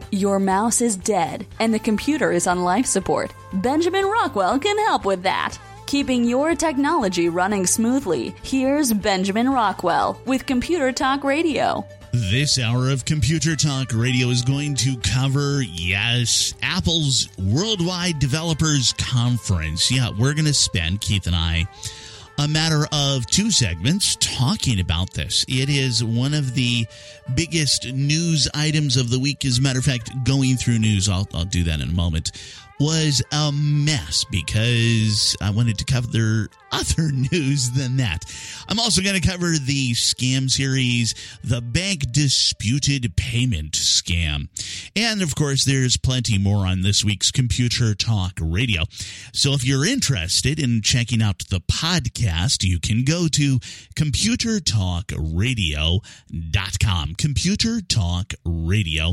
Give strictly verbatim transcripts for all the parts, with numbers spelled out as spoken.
Your mouse is dead and the computer is on life support. Benjamin Rockwell can help with that. Keeping your technology running smoothly, here's Benjamin Rockwell with Computer Talk Radio. This hour of Computer Talk Radio is going to cover, yes, Apple's Worldwide Developers Conference. Yeah, we're going to spend, Keith and I, a matter of two segments talking about this. It is one of the biggest news items of the week. As a matter of fact, going through news, I'll, I'll do that in a moment, was a mess because I wanted to cover other news than that. I'm also going to cover the scam series, the Bank Disputed Payment Scam. And, of course, there's plenty more on this week's Computer Talk Radio. So if you're interested in checking out the podcast, you can go to computer talk radio dot com. computer talk radio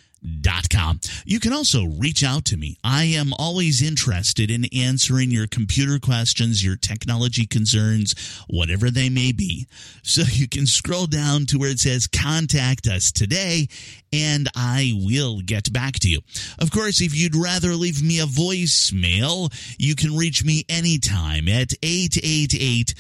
dot com. You can also reach out to me. I am always interested in answering your computer questions, your technology concerns, whatever they may be. So you can scroll down to where it says contact us today, and I will get back to you. Of course, if you'd rather leave me a voicemail, you can reach me anytime at eight eight eight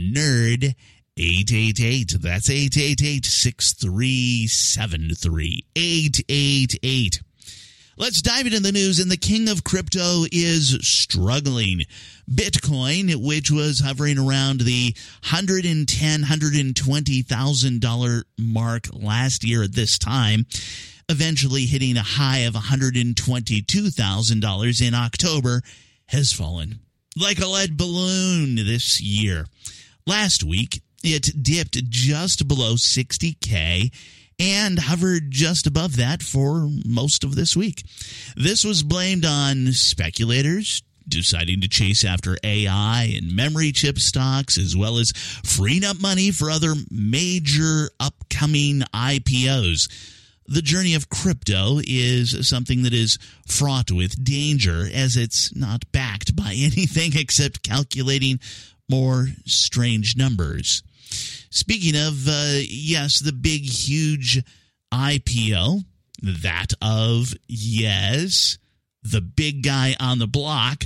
nerd eight eight eight. That's eight eight eight, six three seven three. eight eight eight. Let's dive into the news, and the king of crypto is struggling. Bitcoin, which was hovering around the one hundred ten thousand dollars, one hundred twenty thousand dollars mark last year at this time, eventually hitting a high of one hundred twenty-two thousand dollars in October, has fallen like a lead balloon this year. Last week, it dipped just below sixty K and hovered just above that for most of this week. This was blamed on speculators deciding to chase after A I and memory chip stocks, as well as freeing up money for other major upcoming I P Os. The journey of crypto is something that is fraught with danger, as it's not backed by anything except calculating more strange numbers. Speaking of, uh, yes, the big, huge I P O, that of, yes, the big guy on the block,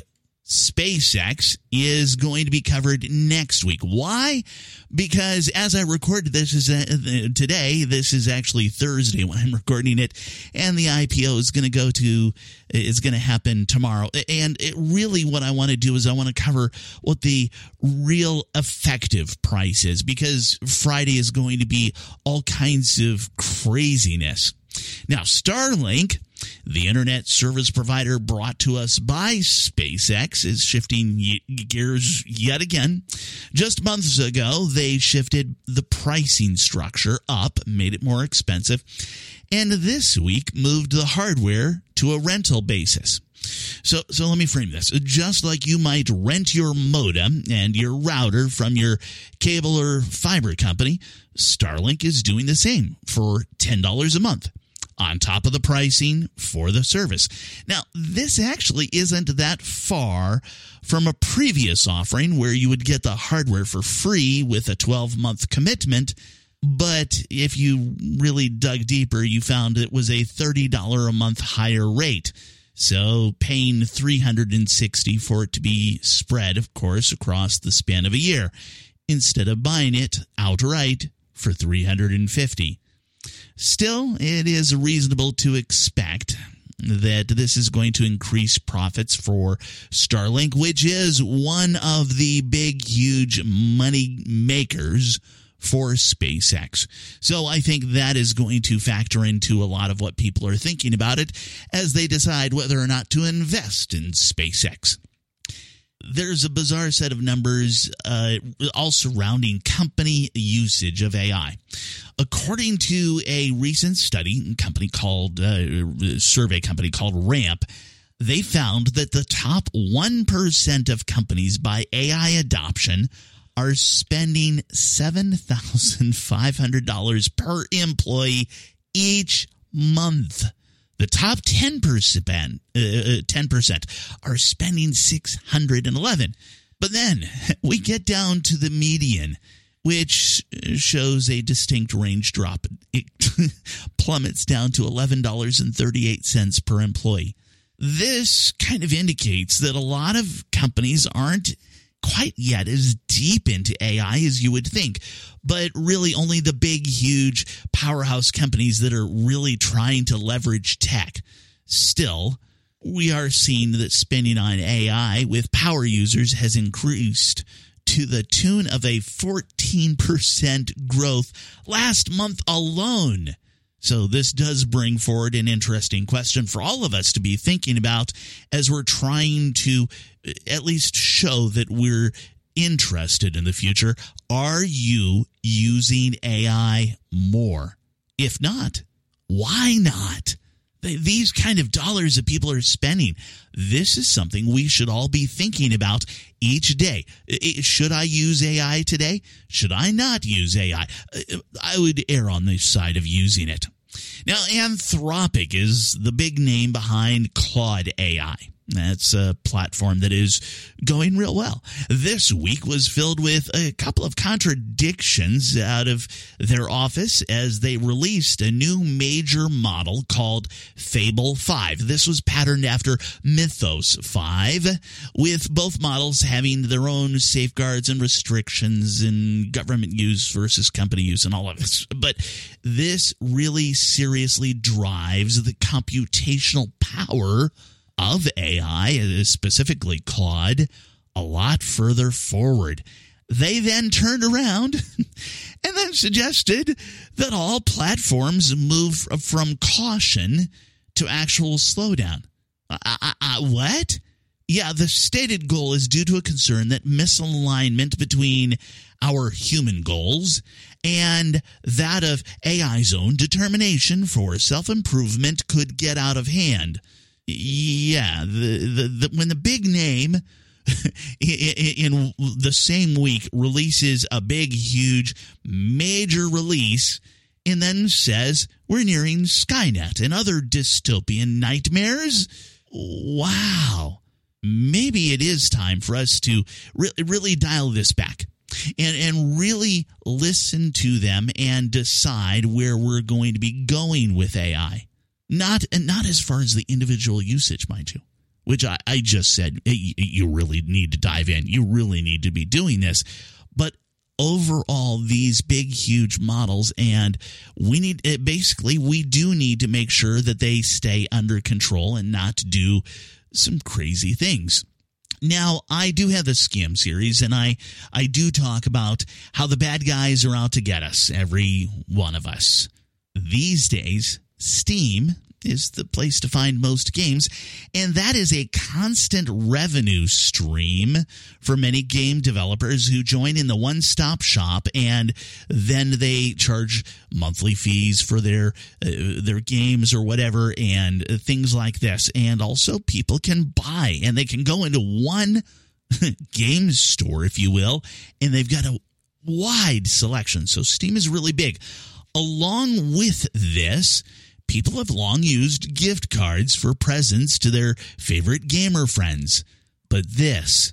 SpaceX, is going to be covered next week. Why? Because as I record this is uh, today, this is actually Thursday when I'm recording it, and the I P O is going to go to is going to happen tomorrow. And it really, what I want to do is I want to cover what the real effective price is, because Friday is going to be all kinds of craziness. Now, Starlink, the internet service provider brought to us by SpaceX, is shifting gears yet again. Just months ago, they shifted the pricing structure up, made it more expensive, and this week moved the hardware to a rental basis. So so let me frame this. Just like you might rent your modem and your router from your cable or fiber company, Starlink is doing the same for ten dollars a month, on top of the pricing for the service. Now, this actually isn't that far from a previous offering where you would get the hardware for free with a twelve-month commitment, but if you really dug deeper, you found it was a thirty dollars a month higher rate. So paying three hundred sixty dollars for it to be spread, of course, across the span of a year, instead of buying it outright for three hundred fifty dollars. Still, it is reasonable to expect that this is going to increase profits for Starlink, which is one of the big, huge money makers for SpaceX. So I think that is going to factor into a lot of what people are thinking about it as they decide whether or not to invest in SpaceX. There's a bizarre set of numbers uh, all surrounding company usage of A I. According to a recent study, a company called uh, survey company called Ramp, they found that the top one percent of companies by A I adoption are spending seven thousand five hundred dollars per employee each month. The top ten percent, uh, ten percent are spending six hundred eleven dollars. But then we get down to the median, which shows a distinct range drop. It plummets down to eleven dollars and thirty-eight cents per employee. This kind of indicates that a lot of companies aren't quite yet as deep into A I as you would think, but really only the big, huge powerhouse companies that are really trying to leverage tech. Still, we are seeing that spending on A I with power users has increased to the tune of a fourteen percent growth last month alone. So this does bring forward an interesting question for all of us to be thinking about as we're trying to at least show that we're interested in the future. Are you using A I more? If not, why not? These kind of dollars that people are spending, this is something we should all be thinking about each day. Should I use A I today? Should I not use A I? I would err on the side of using it. Now, Anthropic is the big name behind Claude A I. That's a platform that is going real well. This week was filled with a couple of contradictions out of their office as they released a new major model called Fable five. This was patterned after Mythos five, with both models having their own safeguards and restrictions and government use versus company use and all of this. But this really seriously drives the computational power of A I, specifically Claude, a lot further forward. They then turned around and then suggested that all platforms move from caution to actual slowdown. Uh, uh, uh, what? Yeah, the stated goal is due to a concern that misalignment between our human goals and that of A I's own determination for self-improvement could get out of hand. Yeah, the, the, the when the big name in the same week releases a big, huge, major release and then says we're nearing Skynet and other dystopian nightmares, wow, maybe it is time for us to re- really dial this back and, and really listen to them and decide where we're going to be going with A I. Not and not as far as the individual usage, mind you, which I, I just said hey, you really need to dive in. You really need to be doing this. But overall, these big, huge models, and we need basically we do need to make sure that they stay under control and not do some crazy things. Now, I do have the Scam series, and I, I do talk about how the bad guys are out to get us, every one of us. These days, Steam is the place to find most games, and that is a constant revenue stream for many game developers who join in the one-stop shop, and then they charge monthly fees for their uh, their games or whatever, and things like this. And also people can buy, and they can go into one game store, if you will, and they've got a wide selection. So Steam is really big. Along with this, people have long used gift cards for presents to their favorite gamer friends. But this,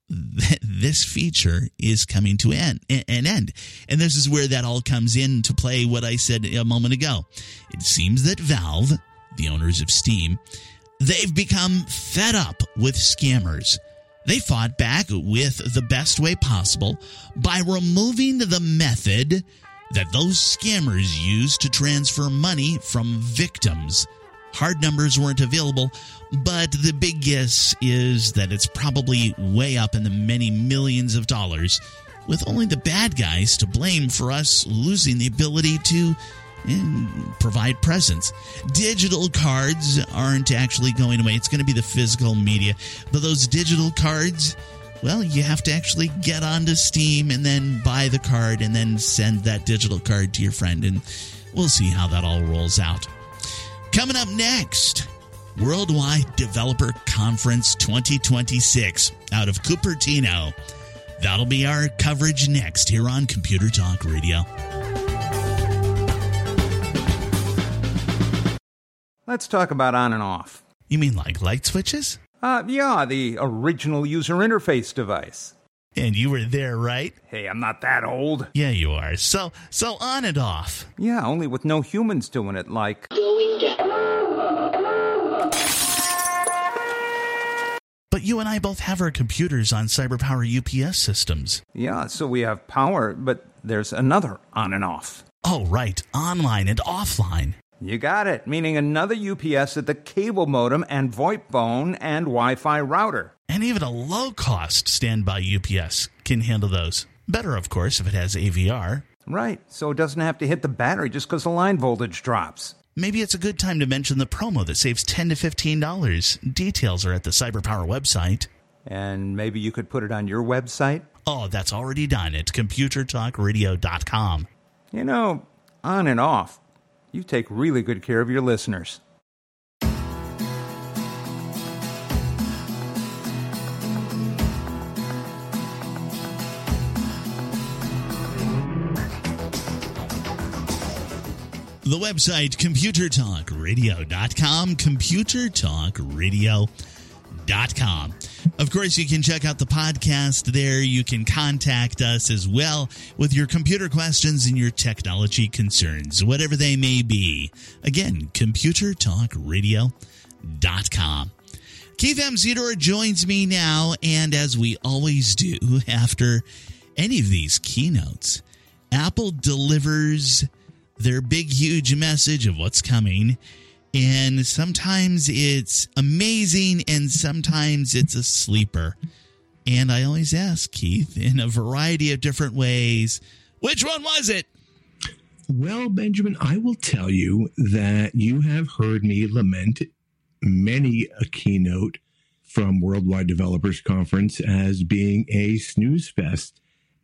this feature is coming to an, an end. And this is where that all comes into play, what I said a moment ago. It seems that Valve, the owners of Steam, they've become fed up with scammers. They fought back with the best way possible by removing the method that those scammers use to transfer money from victims. Hard numbers weren't available, but the big guess is that it's probably way up in the many millions of dollars, with only the bad guys to blame for us losing the ability to eh, provide presents. Digital cards aren't actually going away. It's going to be the physical media. But those digital cards, well, you have to actually get onto Steam and then buy the card and then send that digital card to your friend. And we'll see how that all rolls out. Coming up next, Worldwide Developer Conference twenty twenty-six out of Cupertino. That'll be our coverage next here on Computer Talk Radio. Let's talk about on and off. You mean like light switches? Uh, yeah, the original user interface device. And you were there, right? Hey, I'm not that old. Yeah, you are. So, so on and off. Yeah, only with no humans doing it, like... Going down. But you and I both have our computers on CyberPower U P S systems. Yeah, so we have power, but there's another on and off. Oh, right. Online and offline. You got it, meaning another U P S at the cable modem and VoIP phone and Wi-Fi router. And even a low-cost standby U P S can handle those. Better, of course, if it has A V R. Right, so it doesn't have to hit the battery just because the line voltage drops. Maybe it's a good time to mention the promo that saves ten to fifteen dollars. Details are at the CyberPower website. And maybe you could put it on your website? Oh, that's already done at computer talk radio dot com. You know, on and off, you take really good care of your listeners. The website, computer talk radio dot com, computer talk radio dot com. Of course, you can check out the podcast there. You can contact us as well with your computer questions and your technology concerns, whatever they may be. Again, computer talk radio dot com. Keith Amzidor joins me now, and as we always do after any of these keynotes, Apple delivers their big, huge message of what's coming. And sometimes it's amazing, and sometimes it's a sleeper. And I always ask, Keith, in a variety of different ways, which one was it? Well, Benjamin, I will tell you that you have heard me lament many a keynote from Worldwide Developers Conference as being a snooze fest.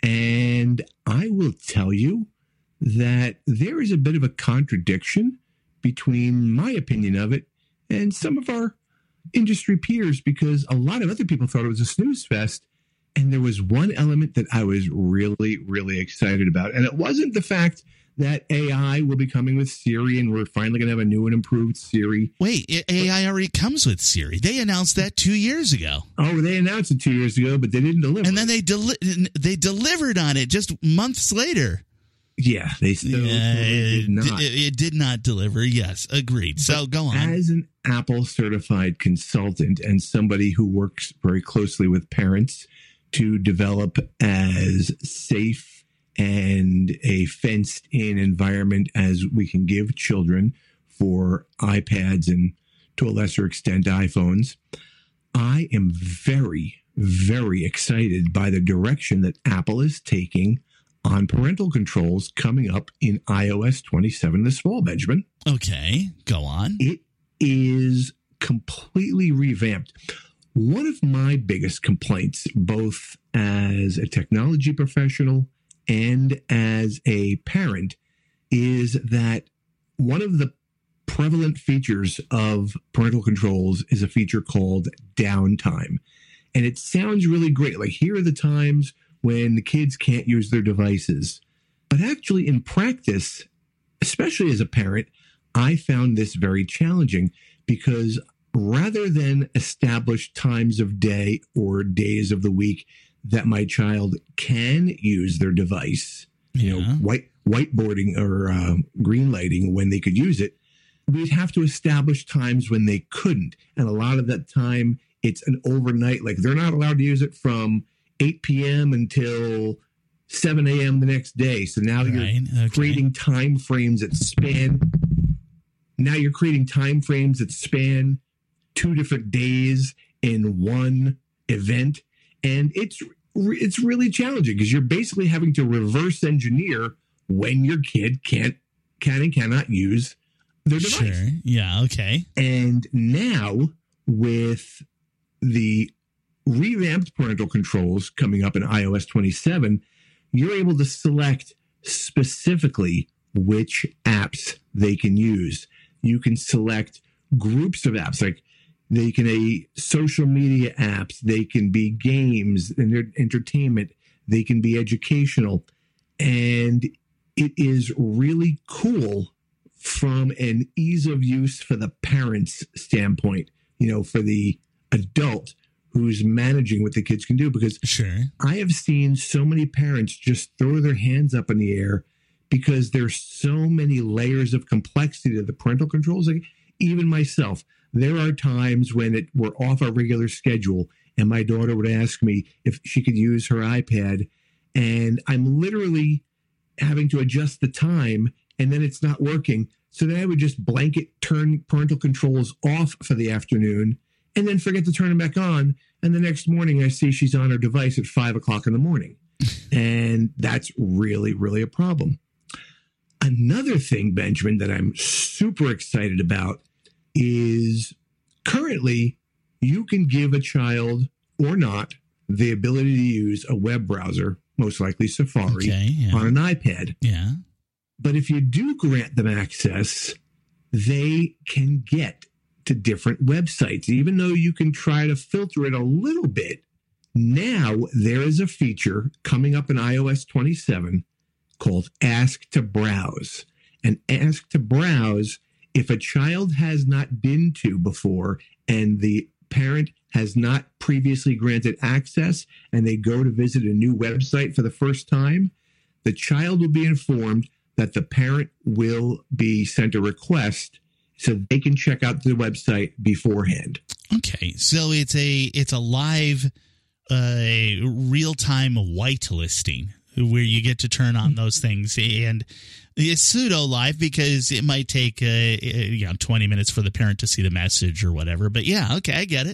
And I will tell you that there is a bit of a contradiction between my opinion of it and some of our industry peers, because a lot of other people thought it was a snooze fest. And there was one element that I was really, really excited about. And it wasn't the fact that A I will be coming with Siri and we're finally going to have a new and improved Siri. Wait, A I already comes with Siri. They announced that two years ago. Oh, they announced it two years ago, but they didn't deliver. And then they deli- they delivered on it just months later. Yeah, they still yeah, did not. It, it did not deliver. Yes, agreed. So go on. As an Apple certified consultant and somebody who works very closely with parents to develop as safe and a fenced in environment as we can give children for iPads and to a lesser extent iPhones, I am very, very excited by the direction that Apple is taking on parental controls coming up in i O S twenty-seven this fall, Benjamin. Okay, go on. It is completely revamped. One of my biggest complaints, both as a technology professional and as a parent, is that one of the prevalent features of parental controls is a feature called downtime. And it sounds really great. Like, here are the times when the kids can't use their devices. But actually, in practice, especially as a parent, I found this very challenging because rather than establish times of day or days of the week that my child can use their device, you Yeah. know, white whiteboarding or uh, green lighting when they could use it, we'd have to establish times when they couldn't. And a lot of that time, it's an overnight, like they're not allowed to use it from eight p.m. until seven a.m. the next day. So now Right, you're okay. creating time frames that span. Now you're creating time frames that span two different days in one event. And it's it's really challenging because you're basically having to reverse engineer when your kid can't can and cannot use their device. Sure. Yeah, okay. And now with the revamped parental controls coming up in i O S twenty-seven, you're able to select specifically which apps they can use. You can select groups of apps, like they can be social media apps, they can be games and their entertainment, they can be educational. And it is really cool from an ease of use for the parents standpoint. You know, for the adult, who's managing what the kids can do, because sure. I have seen so many parents just throw their hands up in the air because there's so many layers of complexity to the parental controls. Like, even myself, there are times when it we're off our regular schedule and my daughter would ask me if she could use her iPad, and I'm literally having to adjust the time, and then it's not working. So then I would just blanket turn parental controls off for the afternoon and then forget to turn them back on. And the next morning I see she's on her device at five o'clock in the morning. And that's really, really a problem. Another thing, Benjamin, that I'm super excited about is currently you can give a child or not the ability to use a web browser, most likely Safari, okay, yeah. on an iPad. Yeah. But if you do grant them access, they can get to different websites. Even though you can try to filter it a little bit, now there is a feature coming up in i O S twenty-seven called Ask to Browse. And Ask to Browse, if a child has not been to before and the parent has not previously granted access and they go to visit a new website for the first time, the child will be informed that the parent will be sent a request so they can check out the website beforehand. Okay, so it's a it's a live, uh, real-time whitelisting where you get to turn on those things, and it's pseudo live because it might take uh, you know twenty minutes for the parent to see the message or whatever. But yeah, okay, I get it.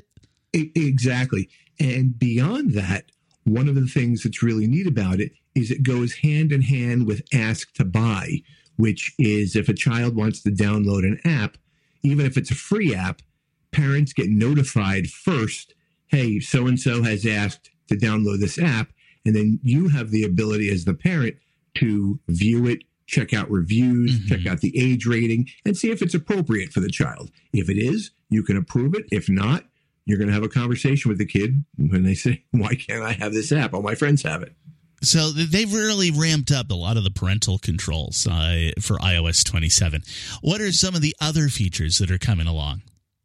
Exactly, and beyond that, one of the things that's really neat about it is it goes hand in hand with Ask to Buy, which is if a child wants to download an app, even if it's a free app, parents get notified first, hey, so-and-so has asked to download this app, and then you have the ability as the parent to view it, check out reviews, mm-hmm. check out the age rating, and see if it's appropriate for the child. If it is, you can approve it. If not, you're going to have a conversation with the kid when they say, why can't I have this app? All my friends have it. So they've really ramped up a lot of the parental controls uh, for i O S twenty-seven. What are some of the other features that are coming along?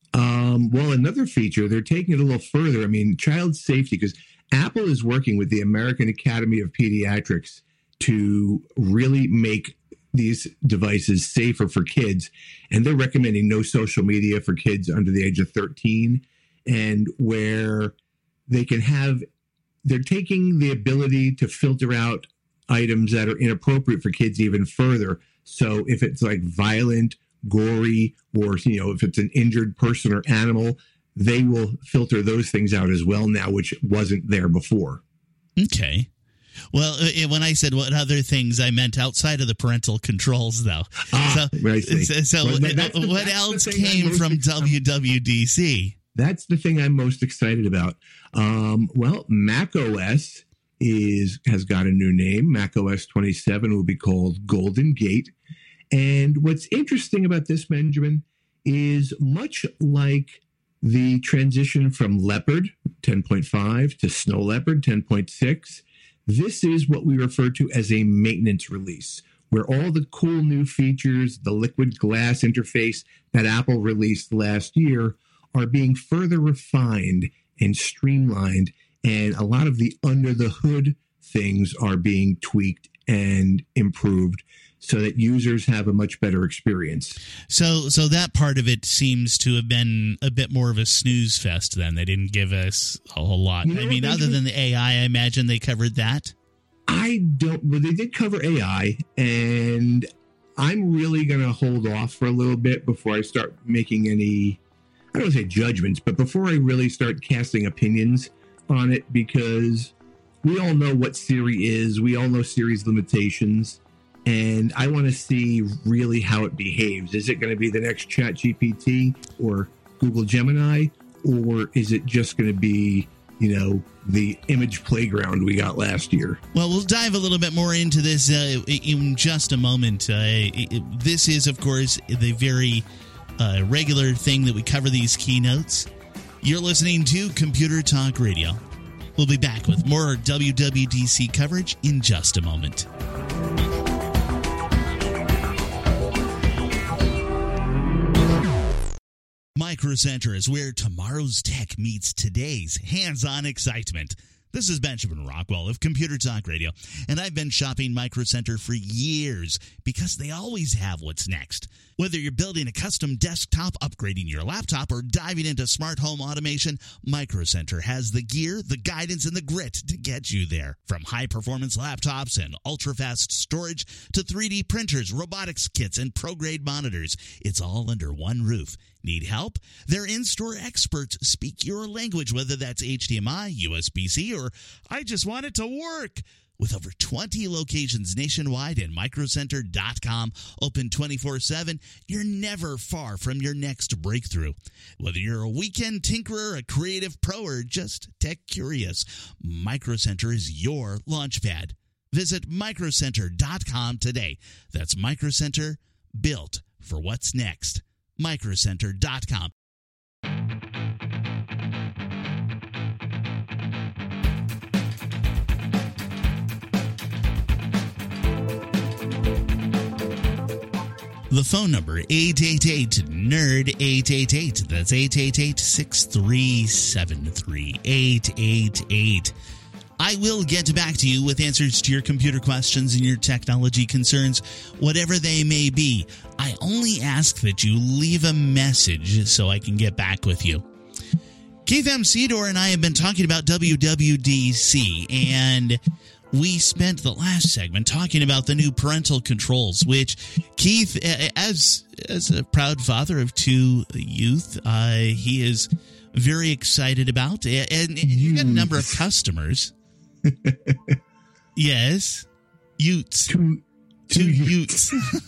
Um, well, another feature, they're taking it a little further. I mean, child safety, because Apple is working with the American Academy of Pediatrics to really make these devices safer for kids. And they're recommending no social media for kids under the age of thirteen, and where they can have they're taking the ability to filter out items that are inappropriate for kids even further. So if it's like violent, gory, or, you know, if it's an injured person or animal, they will filter those things out as well now, which wasn't there before. Okay. Well, when I said what other things, I meant outside of the parental controls, though. Ah, so I see. so, so well, the, what else came from W W D C? That's the thing I'm most excited about. Um, well, macOS is has got a new name. macOS twenty-seven will be called Golden Gate. And what's interesting about this, Benjamin, is much like the transition from Leopard ten point five to Snow Leopard ten point six, this is what we refer to as a maintenance release, where all the cool new features, the liquid glass interface that Apple released last year, are being further refined and streamlined, and a lot of the under the hood things are being tweaked and improved so that users have a much better experience. So so that part of it seems to have been a bit more of a snooze fest then. They didn't give us a whole lot. You know, I mean, other than the A I, I imagine they covered that? I don't, well, they did cover A I, and I'm really going to hold off for a little bit before I start making any, I don't want to say judgments, but before I really start casting opinions on it, because we all know what Siri is. We all know Siri's limitations. And I want to see really how it behaves. Is it going to be the next ChatGPT or Google Gemini? Or is it just going to be, you know, the image playground we got last year? Well, we'll dive a little bit more into this uh, in just a moment. Uh, it, this is, of course, the very uh, regular thing that we cover these keynotes. You're listening to Computer Talk Radio. We'll be back with more W W D C coverage in just a moment. Micro Center is where tomorrow's tech meets today's hands-on excitement. This is Benjamin Rockwell of Computer Talk Radio, and I've been shopping Micro Center for years because they always have what's next. Whether you're building a custom desktop, upgrading your laptop, or diving into smart home automation, Micro Center has the gear, the guidance, and the grit to get you there. From high-performance laptops and ultra-fast storage to three D printers, robotics kits, and pro-grade monitors, it's all under one roof. Need help? Their in-store experts speak your language, whether that's H D M I, U S B C, or I just want it to work. With over twenty locations nationwide and micro center dot com open twenty-four seven, you're never far from your next breakthrough. Whether you're a weekend tinkerer, a creative pro, or just tech curious, Micro Center is your launchpad. Visit micro center dot com today. That's Micro Center, built for what's next. micro center dot com. The phone number, eight eight eight, N E R D, eight eight eight. That's eight eight eight, six three seven three, eight eight eight. I will get back to you with answers to your computer questions and your technology concerns, whatever they may be. I only ask that you leave a message so I can get back with you. Keith M. Sedor and I have been talking about W W D C, and we spent the last segment talking about the new parental controls, which Keith, as as a proud father of two youth, uh, he is very excited about. And you've got a number of customers. Yes. Utes. Two, two, two utes. utes.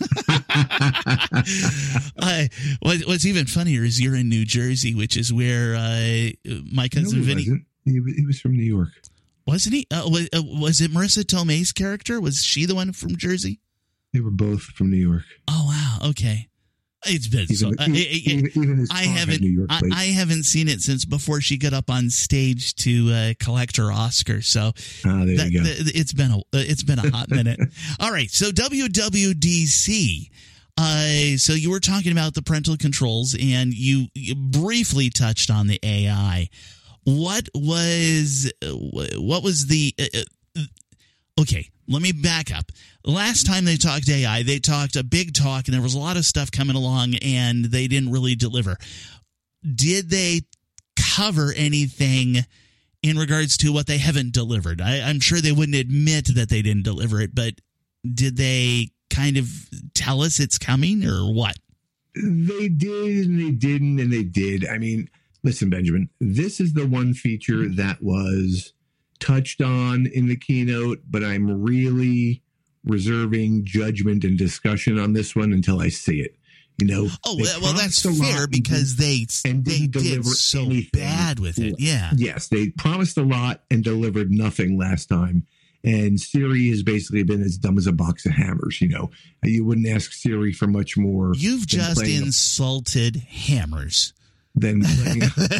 uh, what, what's even funnier is you're in New Jersey, which is where uh, my cousin no, he Vinny... Wasn't. He, he was from New York. Wasn't he? Uh, was, uh, was it Marissa Tomei's character? Was she the one from Jersey? They were both from New York. Oh, wow. Okay. It's been even, so. Uh, even, it, even, even his I car had haven't. New York I, plates. I haven't seen it since before she got up on stage to uh, collect her Oscar. So ah, there that, you go. th- it's been a it's been a hot minute. All right. So W W D C. Uh, so you were talking about the parental controls, and you, you briefly touched on the A I. What was what was the uh, okay? Let me back up. Last time they talked A I, they talked a big talk, and there was a lot of stuff coming along, and they didn't really deliver. Did they cover anything in regards to what they haven't delivered? I, I'm sure they wouldn't admit that they didn't deliver it, but did they kind of tell us it's coming, or what? They did, and they didn't, and they did. I mean, listen, Benjamin, this is the one feature that was touched on in the keynote, but I'm really reserving judgment and discussion on this one until I see it. You know, oh well, that's fair because they and they didn't did so anything. bad with it. Yeah, yes, they promised a lot and delivered nothing last time. And Siri has basically been as dumb as a box of hammers. You know, you wouldn't ask Siri for much more. You've just insulted a- hammers. Than playing.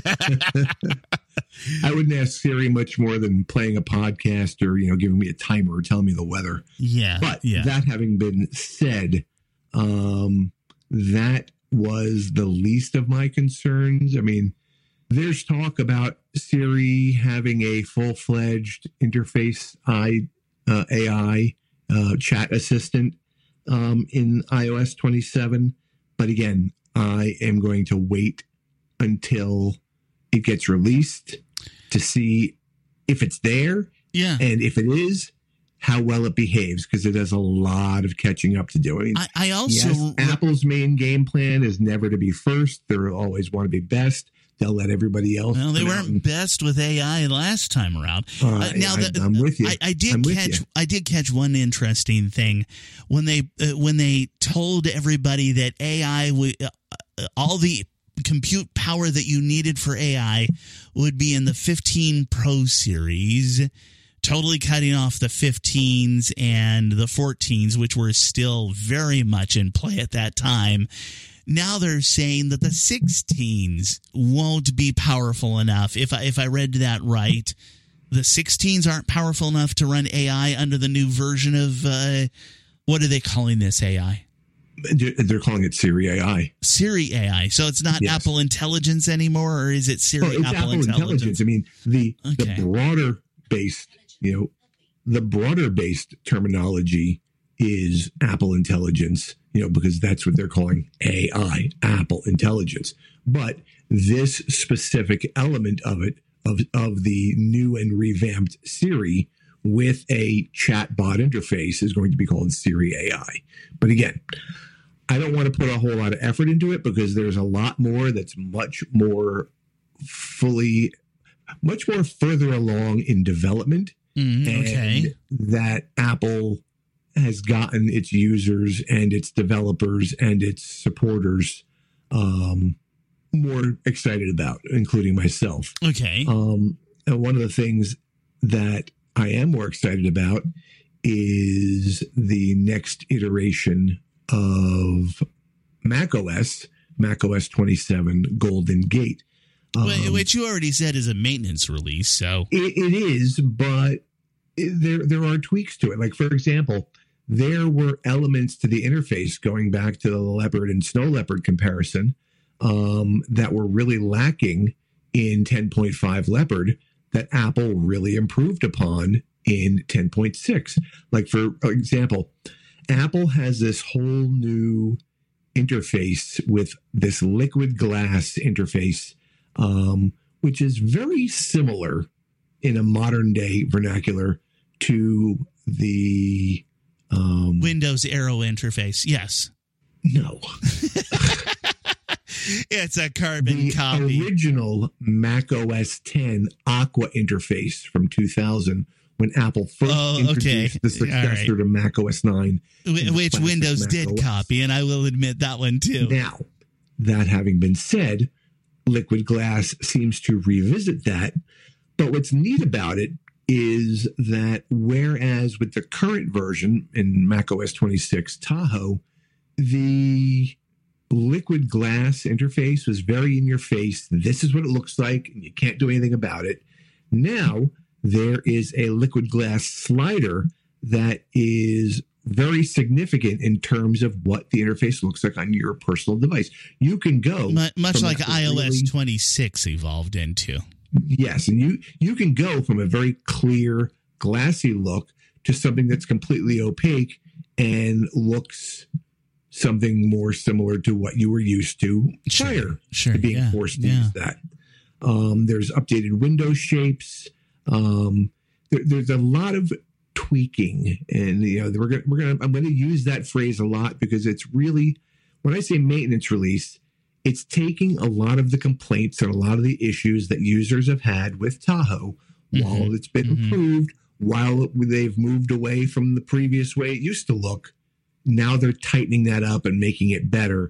I wouldn't ask Siri much more than playing a podcast or, you know, giving me a timer or telling me the weather. Yeah. But yeah. that having been said, um, that was the least of my concerns. I mean, there's talk about Siri having a full-fledged interface I, uh, A I uh, chat assistant um, in i O S twenty-seven. But again, I am going to wait until it gets released to see if it's there. Yeah. And if it is, how well it behaves, because it has a lot of catching up to do. I mean, I, I also yes, Apple's main game plan is never to be first. They always want to be best. They'll let everybody else. Well, they weren't and, best with A I last time around. Uh, uh, now, I, the, I'm with you. I, I did I'm catch. I did catch one interesting thing when they uh, when they told everybody that A I would uh, all the compute power that you needed for A I would be in the fifteen Pro series, totally cutting off the fifteens and the fourteens, which were still very much in play at that time. Now they're saying that the sixteens won't be powerful enough. If I, if I read that right, the sixteens aren't powerful enough to run A I under the new version of, uh, what are they calling this A I? They're calling it Siri A I. Siri A I. So it's not Yes. Apple Intelligence anymore, or is it Siri Oh, it's Apple, Apple Intelligence? Intelligence. I mean, the Okay. the broader based, you know, the broader based terminology is Apple Intelligence, you know, because that's what they're calling A I, Apple Intelligence. But this specific element of it, of of the new and revamped Siri with a chatbot interface, is going to be called Siri A I. But again, I don't want to put a whole lot of effort into it because there's a lot more that's much more fully, much more further along in development. Mm, And okay. that Apple has gotten its users and its developers and its supporters um, more excited about, including myself. Okay. Um, and one of the things that I am more excited about is the next iteration of macOS, macOS twenty-seven Golden Gate. Um, Wh- Which you already said is a maintenance release, so. It, it is, but it, there there are tweaks to it. Like, for example, there were elements to the interface going back to the Leopard and Snow Leopard comparison um, that were really lacking in ten point five Leopard that Apple really improved upon in ten point six. Like, for example, Apple has this whole new interface with this liquid glass interface, um, which is very similar in a modern day vernacular to the um, Windows Aero interface, yes. no, It's a carbon the copy. original Mac O S ten Aqua interface from two thousand, when Apple first Oh, introduced okay. the successor All right. to Mac O S nine, Wh- Which classic Windows Mac did O S. copy, and I will admit that one too. Now, that having been said, Liquid Glass seems to revisit that. But what's neat about it is that whereas with the current version in macOS twenty-six Tahoe, the Liquid Glass interface was very in your face. This is what it looks like, and you can't do anything about it. Now, there is a Liquid Glass slider that is very significant in terms of what the interface looks like on your personal device. You can go Mu- much from like that iOS really- twenty-six evolved into. Yes, and you you can go from a very clear, glassy look to something that's completely opaque and looks something more similar to what you were used to Sure, prior sure, to being yeah, forced to yeah. use that. Um, there's updated window shapes. Um, there, there's a lot of tweaking, and you know we're gonna, we're gonna I'm going to use that phrase a lot because it's really, when I say maintenance release, it's taking a lot of the complaints and a lot of the issues that users have had with Tahoe Mhm, while it's been mhm. improved, while they've moved away from the previous way it used to look. Now they're tightening that up and making it better.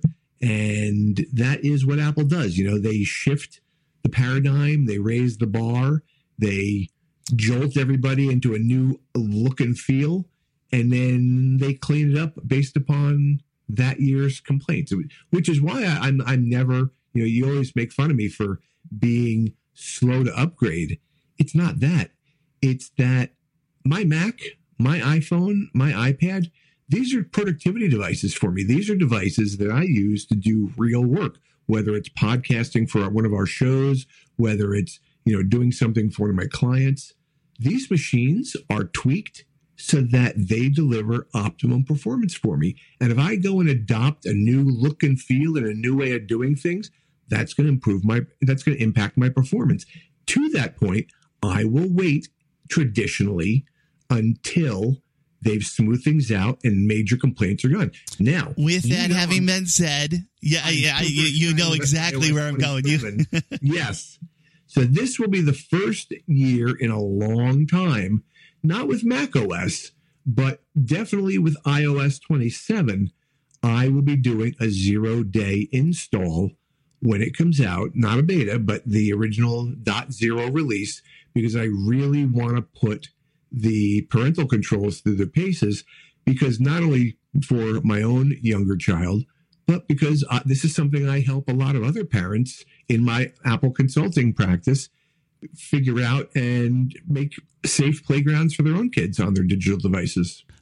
And that is what Apple does. You know, they shift the paradigm, they raise the bar, they jolt everybody into a new look and feel, and then they clean it up based upon that year's complaints, which is why I, I'm I'm never, you know, you always make fun of me for being slow to upgrade. It's not that. It's that my Mac, my iPhone, my iPad, these are productivity devices for me. These are devices that I use to do real work, whether it's podcasting for one of our shows, whether it's, you know, doing something for one of my clients. These machines are tweaked so that they deliver optimum performance for me. And if I go and adopt a new look and feel and a new way of doing things, that's going to improve my, that's going to impact my performance. To that point, I will wait traditionally until they've smoothed things out and major complaints are gone. Now, With you that know, having been said, yeah, I'm yeah, super you, you know excited exactly about where I'm going. You, twenty-seven. Yes. So this will be the first year in a long time, not with macOS, but definitely with iOS twenty-seven, I will be doing a zero-day install when it comes out, not a beta, but the original dot zero release, because I really want to put the parental controls through the paces, because not only for my own younger child, but because uh, this is something I help a lot of other parents in my Apple consulting practice figure out and make safe playgrounds for their own kids on their digital devices.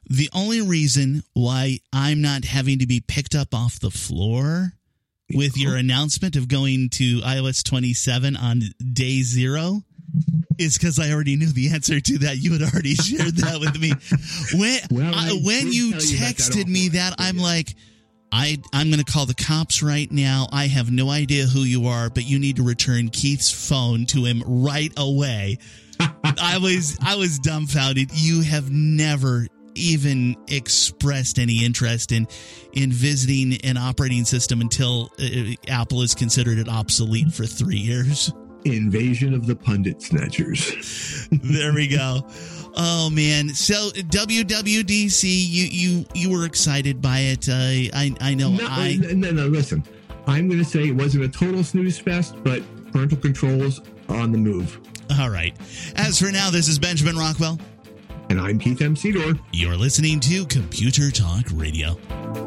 The only reason why I'm not having to be picked up off the floor with your announcement of going to i O S twenty-seven on day zero is because I already knew the answer to that. You had already shared that with me. When, well, I, when you texted you me that, I'm like, I, I'm going to call the cops right now. I have no idea who you are, but you need to return Keith's phone to him right away. I was I was dumbfounded. You have never even expressed any interest in in visiting an operating system until uh, Apple has considered it obsolete for three years. Invasion of the pundit snatchers. There we go. Oh man! So W W D C, you you you were excited by it. Uh, I I know. No, I no no listen. I'm going to say it wasn't a total snooze fest, but parental controls on the move. All right. As for now, this is Benjamin Rockwell. And I'm Keith M. Sedor. You're listening to Computer Talk Radio.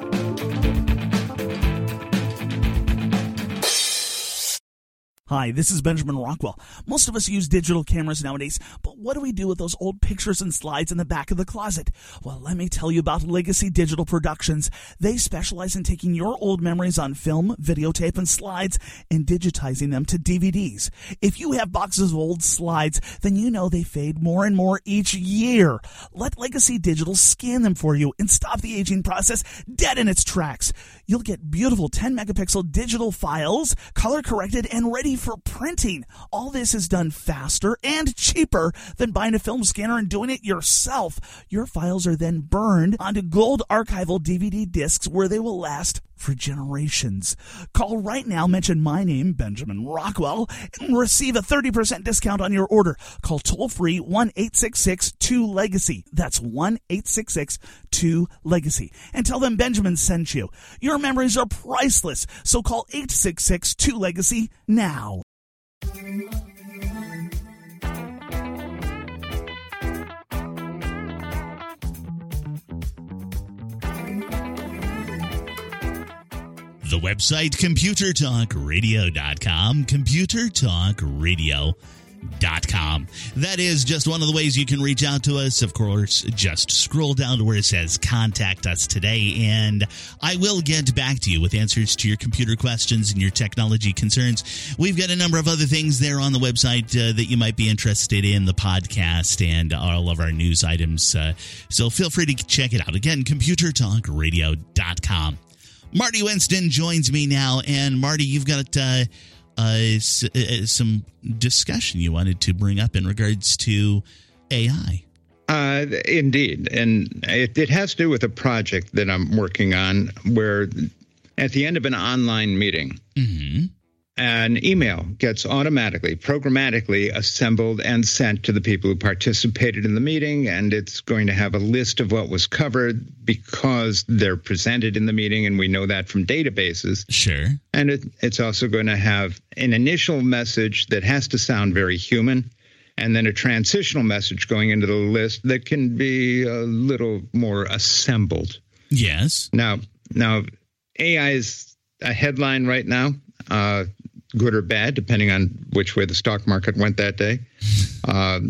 Hi, this is Benjamin Rockwell. Most of us use digital cameras nowadays, but what do we do with those old pictures and slides in the back of the closet? Well, let me tell you about Legacy Digital Productions. They specialize in taking your old memories on film, videotape, and slides and digitizing them to D V Ds. If you have boxes of old slides, then you know they fade more and more each year. Let Legacy Digital scan them for you and stop the aging process dead in its tracks. You'll get beautiful ten megapixel digital files, color corrected and ready for printing. All this is done faster and cheaper than buying a film scanner and doing it yourself. Your files are then burned onto gold archival D V D discs where they will last for generations. Call right now, mention my name, Benjamin Rockwell, and receive a thirty percent discount on your order. Call toll-free one eight six six two legacy. That's one eight six six two legacy. And tell them Benjamin sent you. Your memories are priceless, so call eight six six two legacy now. The website, computer talk radio dot com, computer talk radio dot com. That is just one of the ways you can reach out to us. Of course, just scroll down to where it says Contact Us Today, and I will get back to you with answers to your computer questions and your technology concerns. We've got a number of other things there on the website uh, that you might be interested in, the podcast and all of our news items. Uh, so feel free to check it out. Again, computer talk radio dot com. Marty Winston joins me now, and Marty, you've got uh, uh, s- uh, some discussion you wanted to bring up in regards to A I. Uh, indeed, and it, it has to do with a project that I'm working on where at the end of an online meeting, mm-hmm. an email gets automatically, programmatically assembled and sent to the people who participated in the meeting, and it's going to have a list of what was covered because they're presented in the meeting, and we know that from databases. Sure. And it, it's also going to have an initial message that has to sound very human, and then a transitional message going into the list that can be a little more assembled. Yes. Now, now A I is a headline right now. Uh, good or bad, depending on which way the stock market went that day. um,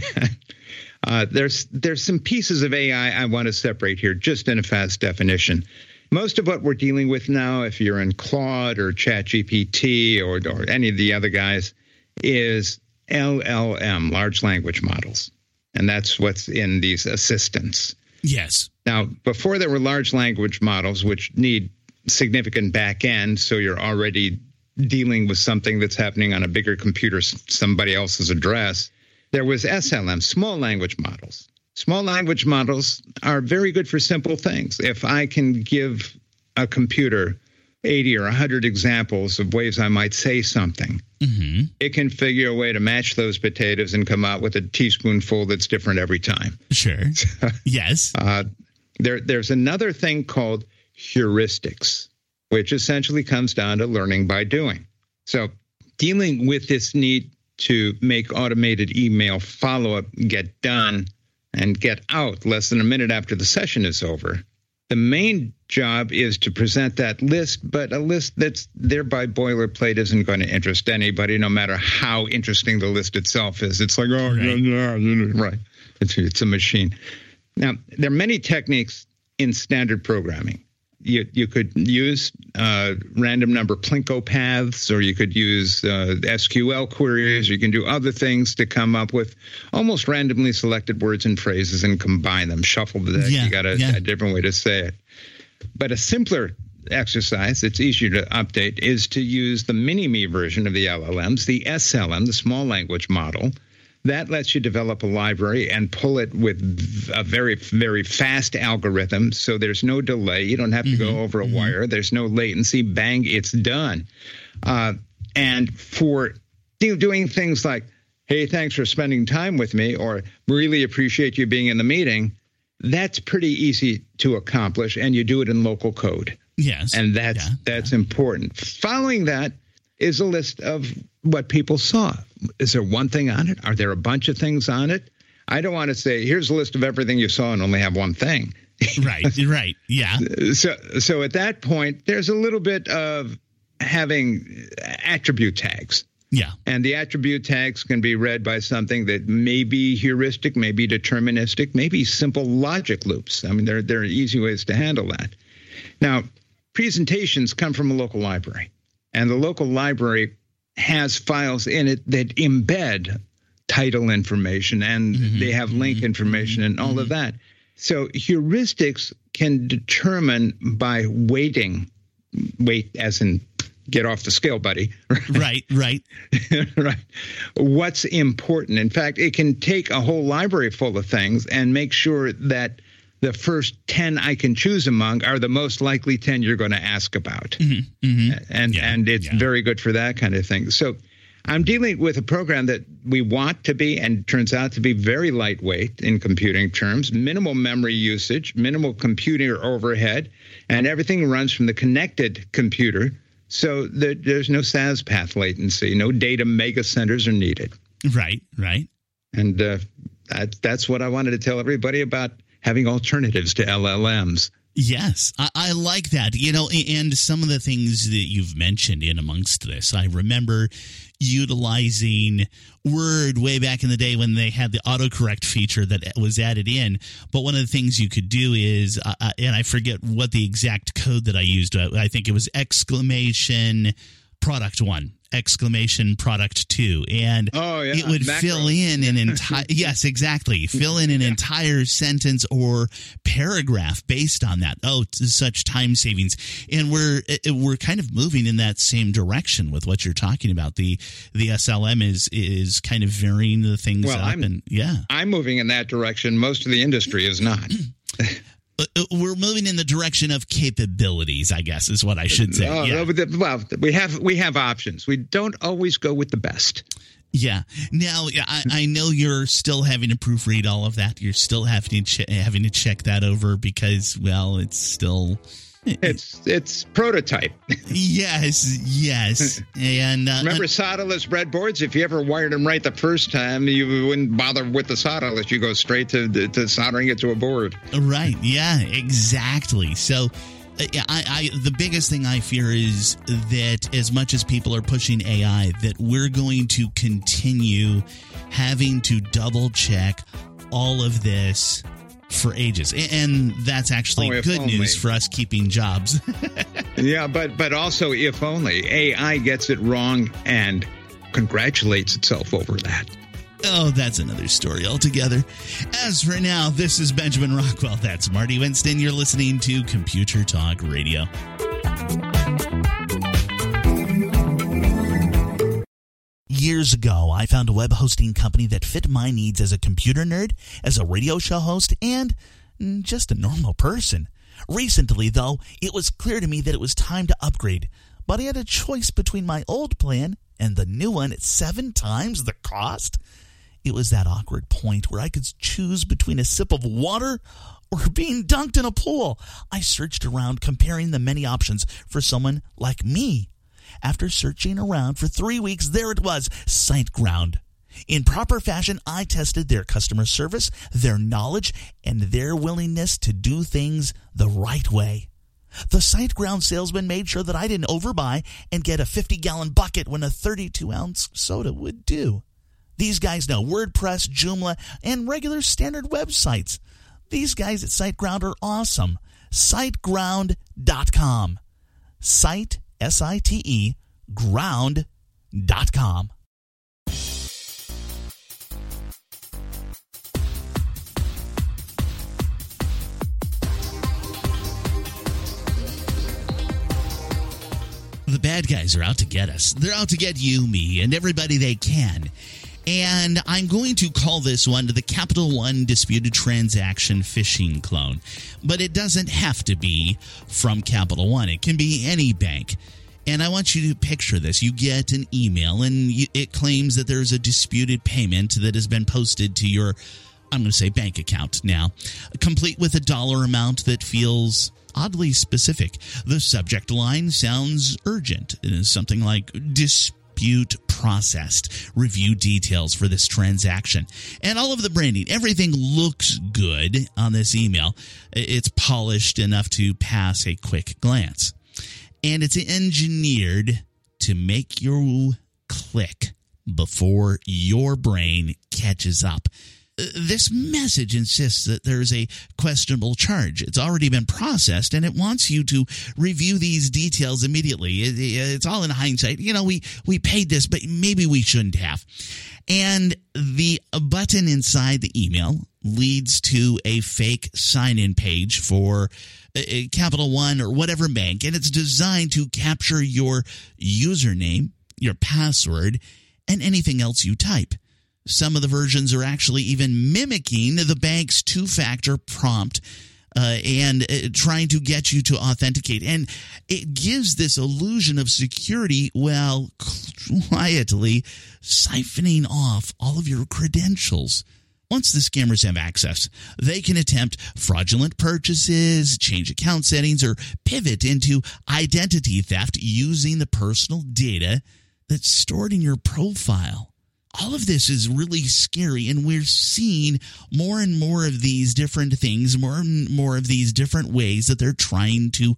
uh, there's there's some pieces of A I I want to separate here, just in a fast definition. Most of what we're dealing with now, if you're in Claude or ChatGPT or, or any of the other guys, is L L M, large language models. And that's what's in these assistants. Yes. Now, before there were large language models, which need significant back end, so you're already dealing with something that's happening on a bigger computer, somebody else's address, there was S L M, small language models. Small language models are very good for simple things. If I can give a computer eighty or one hundred examples of ways I might say something, mm-hmm. it can figure a way to match those potatoes and come out with a teaspoonful that's different every time. Sure. Yes. Uh, there, there's another thing called heuristics, which essentially comes down to learning by doing. So dealing with this need to make automated email follow-up get done and get out less than a minute after the session is over, the main job is to present that list, but a list that's thereby boilerplate isn't going to interest anybody, no matter how interesting the list itself is. It's like, oh, right. yeah, yeah, right. It's, it's a machine. Now, there are many techniques in standard programming. You you could use uh, random number Plinko paths, or you could use uh, S Q L queries, or you can do other things to come up with almost randomly selected words and phrases and combine them, shuffle the deck. Yeah, you got a, yeah. a different way to say it. But a simpler exercise that's easier to update is to use the mini-me version of the L L Ms, the S L M, the small language model. That lets you develop a library and pull it with a very, very fast algorithm. So there's no delay. You don't have to mm-hmm. go over a mm-hmm. wire. There's no latency. Bang, it's done. Uh, and for do, doing things like, hey, thanks for spending time with me, or really appreciate you being in the meeting, that's pretty easy to accomplish. And you do it in local code. Yes. And that's yeah. that's yeah. important. Following that is a list of what people saw. Is there one thing on it? Are there a bunch of things on it? I don't want to say, here's a list of everything you saw and only have one thing. Right, right, yeah. So, so at that point, there's a little bit of having attribute tags. Yeah. And the attribute tags can be read by something that may be heuristic, may be deterministic, maybe simple logic loops. I mean, there, there are easy ways to handle that. Now, presentations come from a local library. And the local library has files in it that embed title information, and mm-hmm, they have link mm-hmm, information and all mm-hmm. of that. So heuristics can determine by weighting, weight as in get off the scale, buddy. Right, right. Right. What's important. In fact, it can take a whole library full of things and make sure that the first ten I can choose among are the most likely ten you're going to ask about. Mm-hmm, mm-hmm. And yeah, and it's yeah. very good for that kind of thing. So I'm dealing with a program that we want to be and turns out to be very lightweight in computing terms, minimal memory usage, minimal computer overhead, and everything runs from the connected computer. So there, there's no S A S path latency, no data mega centers are needed. Right, right. And uh, that, that's what I wanted to tell everybody about having alternatives to L L Ms. Yes, I, I like that. You know, and some of the things that you've mentioned in amongst this, I remember utilizing Word way back in the day when they had the autocorrect feature that was added in. But one of the things you could do is, uh, and I forget what the exact code that I used. I think it was exclamation product one. Exclamation product two, and oh, yeah. it would Macro. fill in an entire yes exactly fill in an yeah. entire sentence or paragraph based on that. Oh, such time savings. And we're we're kind of moving in that same direction with what you're talking about. The the S L M is is kind of varying the things well, up. I'm, and yeah I'm moving in that direction. Most of the industry is not. We're moving in the direction of capabilities, I guess, is what I should say. Oh, yeah. Well, we have we have options. We don't always go with the best. Yeah. Now, I, I know you're still having to proofread all of that. You're still having to ch- having to check that over because, well, it's still. It's it's prototype. Yes, yes. And uh, remember solderless breadboards? If you ever wired them right the first time, you wouldn't bother with the solderless. You go straight to to soldering it to a board. Right. Yeah. Exactly. So. I, I, the biggest thing I fear is that as much as people are pushing A I, that we're going to continue having to double check all of this for ages. And that's actually oh, good only. news for us keeping jobs. Yeah, but but also if only A I gets it wrong and congratulates itself over that. Oh, that's another story altogether. As for now, this is Benjamin Rockwell. That's Marty Winston. You're listening to Computer Talk Radio. Years ago, I found a web hosting company that fit my needs as a computer nerd, as a radio show host, and just a normal person. Recently, though, it was clear to me that it was time to upgrade. But I had a choice between my old plan and the new one at seven times the cost. It was that awkward point where I could choose between a sip of water or being dunked in a pool. I searched around, comparing the many options for someone like me. After searching around for three weeks, there it was, SiteGround. In proper fashion, I tested their customer service, their knowledge, and their willingness to do things the right way. The SiteGround salesman made sure that I didn't overbuy and get a fifty-gallon bucket when a thirty-two ounce soda would do. These guys know WordPress, Joomla, and regular standard websites. These guys at SiteGround are awesome. site ground dot com. Site, S I T E, ground dot com. The bad guys are out to get us. They're out to get you, me, and everybody they can. And I'm going to call this one the Capital One Disputed Transaction Phishing Clone. But it doesn't have to be from Capital One. It can be any bank. And I want you to picture this. You get an email, and you, it claims that there's a disputed payment that has been posted to your, I'm going to say, bank account now, complete with a dollar amount that feels oddly specific. The subject line sounds urgent. It is something like dispute processed. Review details for this transaction. And all of the branding, everything looks good on this email. It's polished enough to pass a quick glance. And it's engineered to make you click before your brain catches up. This message insists that there's a questionable charge. It's already been processed, and it wants you to review these details immediately. It's all in hindsight. You know, we, we paid this, but maybe we shouldn't have. And the button inside the email leads to a fake sign-in page for Capital One or whatever bank, and it's designed to capture your username, your password, and anything else you type. Some of the versions are actually even mimicking the bank's two-factor prompt uh, and uh, trying to get you to authenticate. And it gives this illusion of security while quietly siphoning off all of your credentials. Once the scammers have access, they can attempt fraudulent purchases, change account settings, or pivot into identity theft using the personal data that's stored in your profile. All of this is really scary, and we're seeing more and more of these different things, more and more of these different ways that they're trying to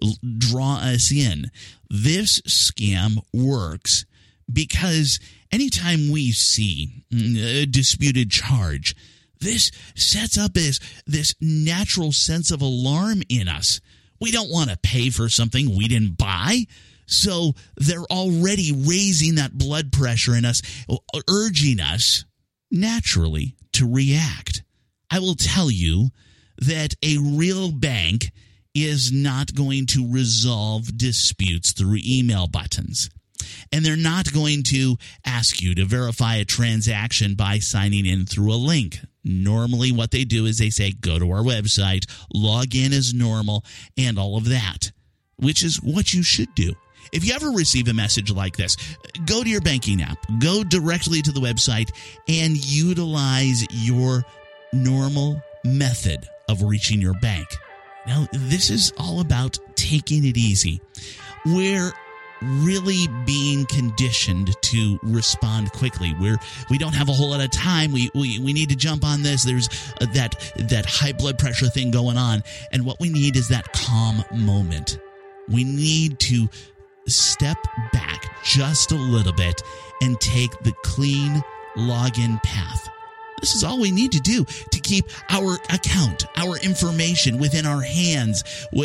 draw us in. This scam works because anytime we see a disputed charge, this sets up this, this natural sense of alarm in us. We don't want to pay for something we didn't buy. So they're already raising that blood pressure in us, urging us naturally to react. I will tell you that a real bank is not going to resolve disputes through email buttons. And they're not going to ask you to verify a transaction by signing in through a link. Normally what they do is they say, go to our website, log in as normal, and all of that, which is what you should do. If you ever receive a message like this, go to your banking app, go directly to the website, and utilize your normal method of reaching your bank. Now, this is all about taking it easy. We're really being conditioned to respond quickly. We're we don't have a whole lot of time. We we, we need to jump on this. There's uh, that that high blood pressure thing going on, and what we need is that calm moment. We need to step back just a little bit and take the clean login path. This is all we need to do to keep our account, our information within our hands.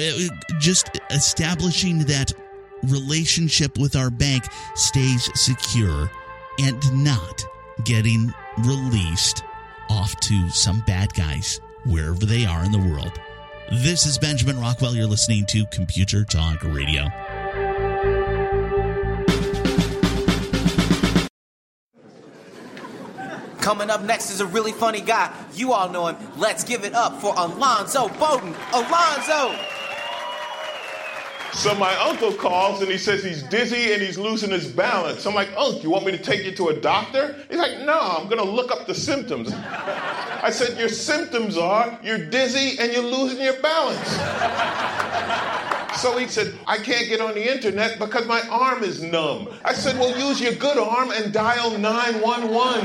Just establishing that relationship with our bank stays secure and not getting released off to some bad guys wherever they are in the world. This is Benjamin Rockwell. You're listening to Computer Talk Radio. Coming up next is a really funny guy. You all know him. Let's give it up for Alonzo Bowden. Alonzo! So my uncle calls and he says he's dizzy and he's losing his balance. I'm like, Unc, you want me to take you to a doctor? He's like, no, I'm going to look up the symptoms. I said, your symptoms are you're dizzy and you're losing your balance. So he said, I can't get on the internet because my arm is numb. I said, well, use your good arm and dial nine one one.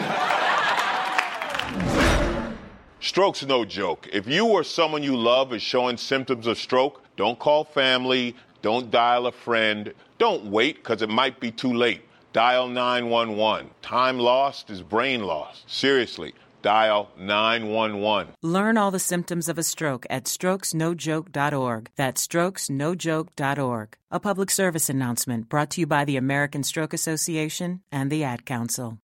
Stroke's no joke. If you or someone you love is showing symptoms of stroke, don't call family, don't dial a friend, don't wait because it might be too late. Dial nine one one. Time lost is brain lost. Seriously, dial nine one one. Learn all the symptoms of a stroke at strokes no joke dot org. That's strokes no joke dot org. A public service announcement brought to you by the American Stroke Association and the Ad Council.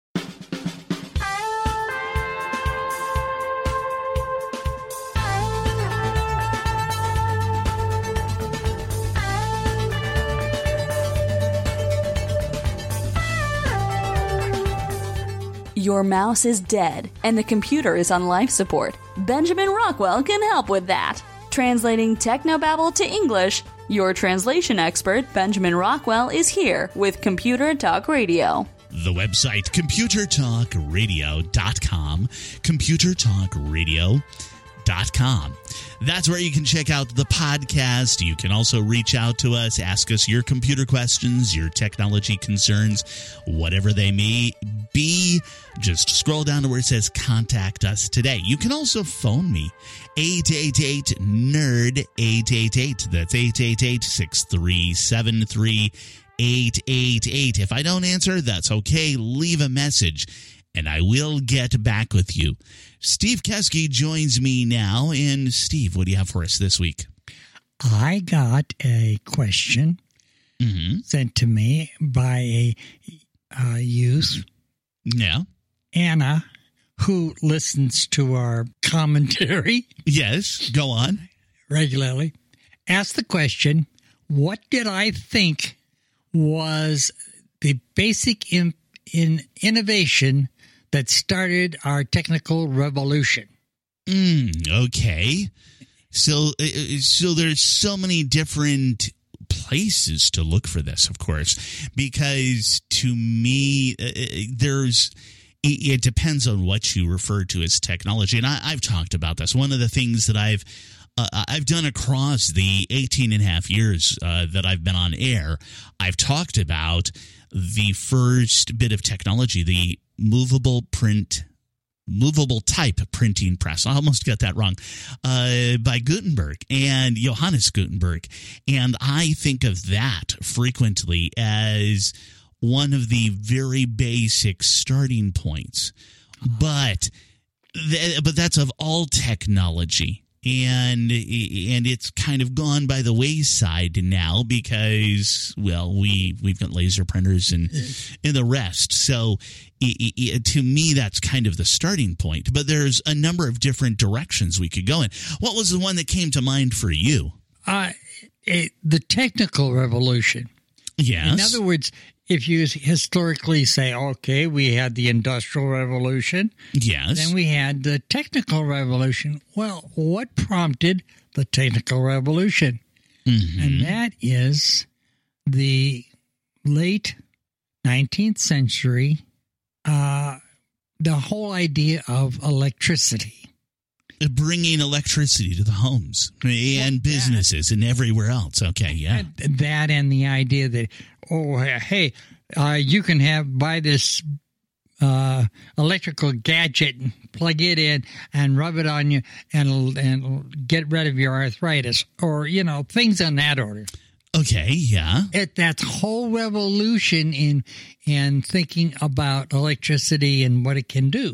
Your mouse is dead and the computer is on life support. Benjamin Rockwell can help with that. Translating technobabble to English, your translation expert, Benjamin Rockwell, is here with Computer Talk Radio. The website, computer talk radio dot com, computer talk radio dot com. That's where you can check out the podcast. You can also reach out to us, ask us your computer questions, your technology concerns, whatever they may be. Just scroll down to where it says contact us today. You can also phone me, eight eight eight N E R D, eight eight eight. That's eight eight eight, six three seven three, eight eight eight. If I don't answer, that's okay. Leave a message and I will get back with you. Steve Keski joins me now. And Steve, what do you have for us this week? I got a question mm-hmm. sent to me by a uh, youth, yeah, Anna, who listens to our commentary. Yes, go on. Regularly. Asked the question, what did I think was the basic in, in innovation that started our technical revolution? Mm, okay. So, so there's so many different places to look for this, of course, because to me, there's, it depends on what you refer to as technology. And I, I've talked about this. One of the things that I've, uh, I've done across the eighteen and a half years uh, that I've been on air, I've talked about the first bit of technology, the movable print, movable type printing press. I almost got that wrong, uh, by Gutenberg and Johannes Gutenberg. And I think of that frequently as one of the very basic starting points. But, th- but that's of all technology. And and it's kind of gone by the wayside now because, well, we, we've got laser printers and, and the rest. So it, it, to me, that's kind of the starting point. But there's a number of different directions we could go in. What was the one that came to mind for you? Uh, it, the technical revolution. Yes. In other words, if you historically say, okay, we had the Industrial Revolution. Yes. Then we had the Technical Revolution. Well, what prompted the Technical Revolution? Mm-hmm. And that is the late nineteenth century, uh, the whole idea of electricity. Bringing electricity to the homes and businesses that, and everywhere else. Okay, yeah. That, that and the idea that, oh, hey, uh, you can have buy this uh, electrical gadget, and plug it in, and rub it on you, and and get rid of your arthritis, or you know things on that order. Okay, yeah. It that whole revolution in in thinking about electricity and what it can do.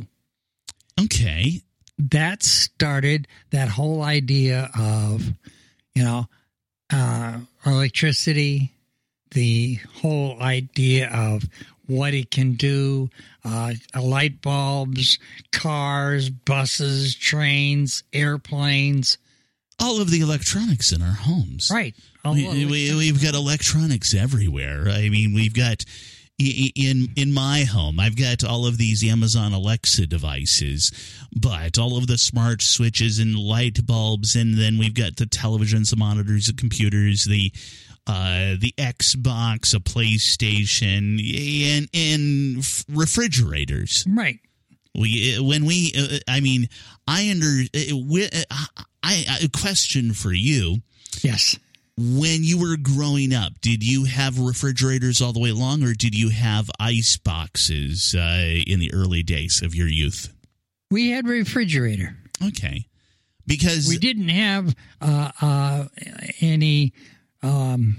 Okay. That started that whole idea of, you know, uh, electricity, the whole idea of what it can do, uh, light bulbs, cars, buses, trains, airplanes. All of the electronics in our homes. Right. We, we, we've got electronics everywhere. I mean, we've got... In in my home, I've got all of these Amazon Alexa devices, but all of the smart switches and light bulbs, and then we've got the televisions, the monitors, the computers, the uh, the Xbox, a PlayStation, and and refrigerators. Right. We when we, uh, I mean, I under I, I a question for you. Yes. When you were growing up, did you have refrigerators all the way along, or did you have ice boxes uh, in the early days of your youth? We had a refrigerator. Okay. Because we didn't have uh, uh, any um,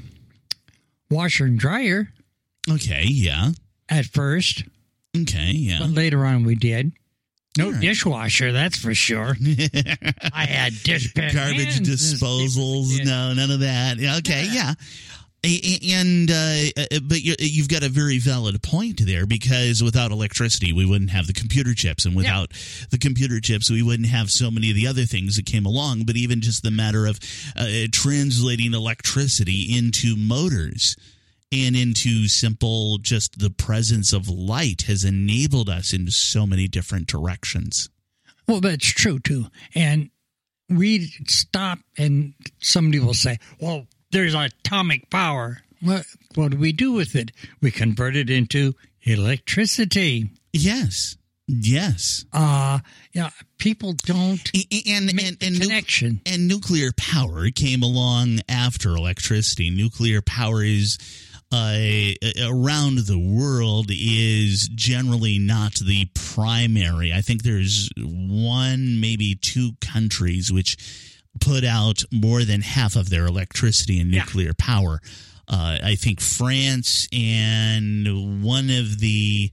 washer and dryer. Okay, yeah. At first. Okay, yeah. But later on we did. No right. dishwasher, that's for sure. I had dishpan garbage disposals. No, none of that. Okay, yeah. yeah. And uh, but you've got a very valid point there, because without electricity, we wouldn't have the computer chips, and without yeah. the computer chips, we wouldn't have so many of the other things that came along. But even just the matter of uh, translating electricity into motors and into simple, just the presence of light has enabled us into so many different directions. Well, that's true, too. And we stop and somebody will say, well, there's atomic power. What, what do we do with it? We convert it into electricity. Yes. Yes. Uh, yeah, people don't and, make and, the and connection. Nu- and nuclear power came along after electricity. Nuclear power is... Uh, around the world is generally not the primary. I think there's one, maybe two countries which put out more than half of their electricity in nuclear yeah. power. Uh, I think France and one of the,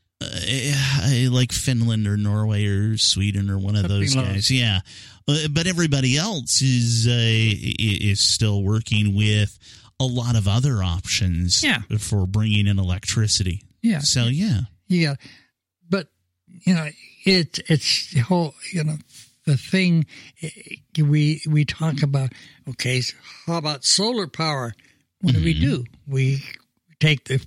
uh, like Finland or Norway or Sweden or one of Something those guys. Low. Yeah. Uh, but everybody else is uh, is still working with a lot of other options yeah. for bringing in electricity. Yeah. So, yeah. Yeah. But, you know, it, it's the whole, you know, the thing we we talk about, okay, so how about solar power? What mm-hmm. do we do? We take the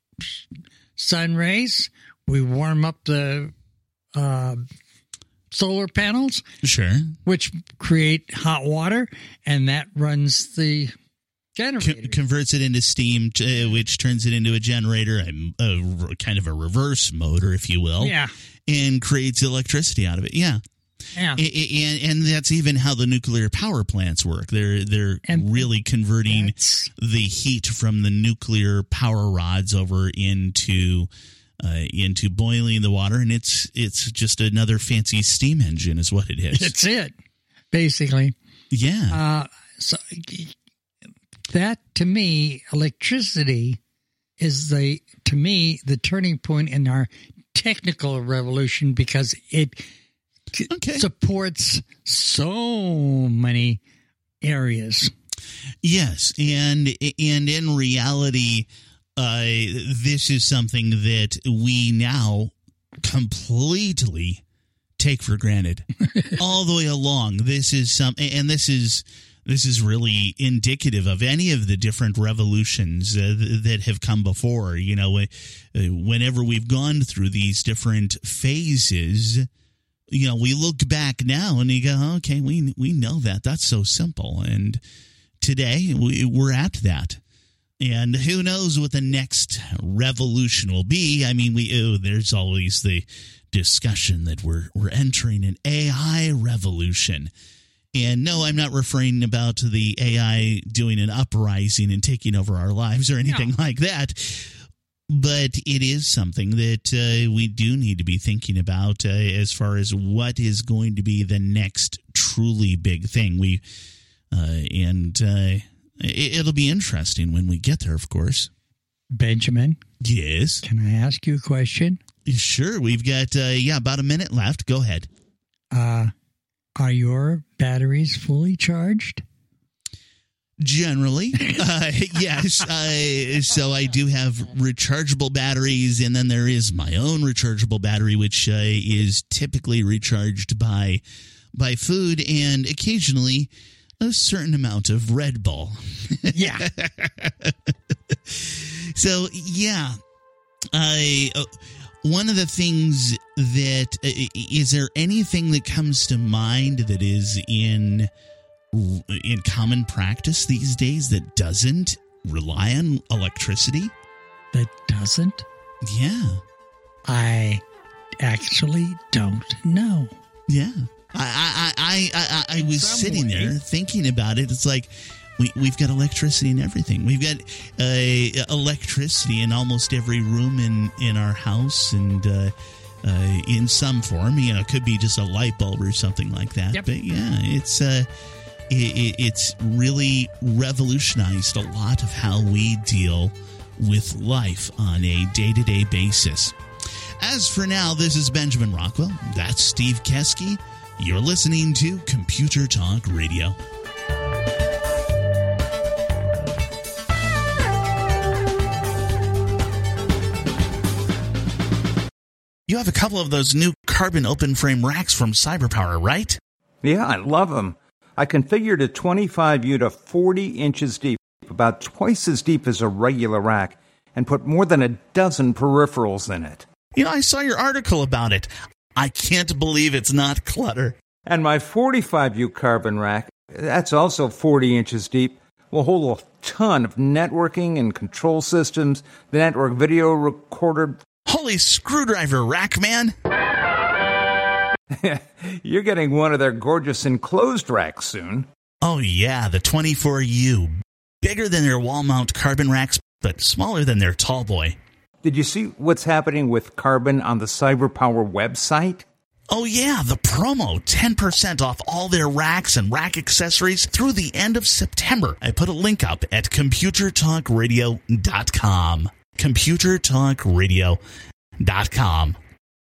sun rays, we warm up the uh, solar panels. Sure. Which create hot water, and that runs the... generator. Converts it into steam, uh, which turns it into a generator, a, a kind of a reverse motor, if you will. Yeah. And creates electricity out of it. Yeah. Yeah. And, and, and that's even how the nuclear power plants work. They're they're and really converting the heat from the nuclear power rods over into uh, into boiling the water, and it's it's just another fancy steam engine, is what it is. That's it, basically. Yeah. Uh, so. That, to me, electricity is the, to me, the turning point in our technical revolution, because it okay. supports so many areas. Yes, and and in reality, uh, this is something that we now completely take for granted all the way along. This is some, and this is. This is really indicative of any of the different revolutions uh, th- that have come before. You know, uh, whenever we've gone through these different phases, you know, we look back now and you go, okay, we we know that. That's so simple. And today we, we're at that. And who knows what the next revolution will be? I mean, we oh, there's always the discussion that we're we're entering an A I revolution. And no, I'm not referring about the A I doing an uprising and taking over our lives or anything no. like that. But it is something that uh, we do need to be thinking about uh, as far as what is going to be the next truly big thing. We uh, and uh, it, it'll be interesting when we get there, of course. Benjamin? Yes? Can I ask you a question? Sure. We've got, uh, yeah, about a minute left. Go ahead. Uh Are your batteries fully charged? Generally, uh, yes. Uh, so I do have rechargeable batteries, and then there is my own rechargeable battery, which uh, is typically recharged by by food and occasionally a certain amount of Red Bull. Yeah. So, yeah. I... Uh, One of the things that is there anything that comes to mind that is in in common practice these days that doesn't rely on electricity? That doesn't? Yeah. I actually don't know. Yeah. I I I I, I was Some sitting way. there thinking about it. It's like We, we've got electricity in everything. We've got uh, electricity in almost every room in, in our house, and uh, uh, in some form. You know, it could be just a light bulb or something like that. Yep. But yeah, it's uh, it, it's really revolutionized a lot of how we deal with life on a day-to-day basis. As for now, this is Benjamin Rockwell. That's Steve Keski. You're listening to Computer Talk Radio. You have a couple of those new carbon open frame racks from CyberPower, right? Yeah, I love them. I configured a twenty-five U to forty inches deep, about twice as deep as a regular rack, and put more than a dozen peripherals in it. You know, I saw your article about it. I can't believe it's not clutter. And my forty-five U carbon rack, that's also forty inches deep, will hold a ton of networking and control systems, the network video recorder. Holy screwdriver rack, man! You're getting one of their gorgeous enclosed racks soon. Oh yeah, the twenty-four U. Bigger than their wall mount carbon racks, but smaller than their tall boy. Did you see what's happening with carbon on the CyberPower website? Oh yeah, the promo, ten percent off all their racks and rack accessories through the end of September. I put a link up at computer talk radio dot com. computer talk radio dot com.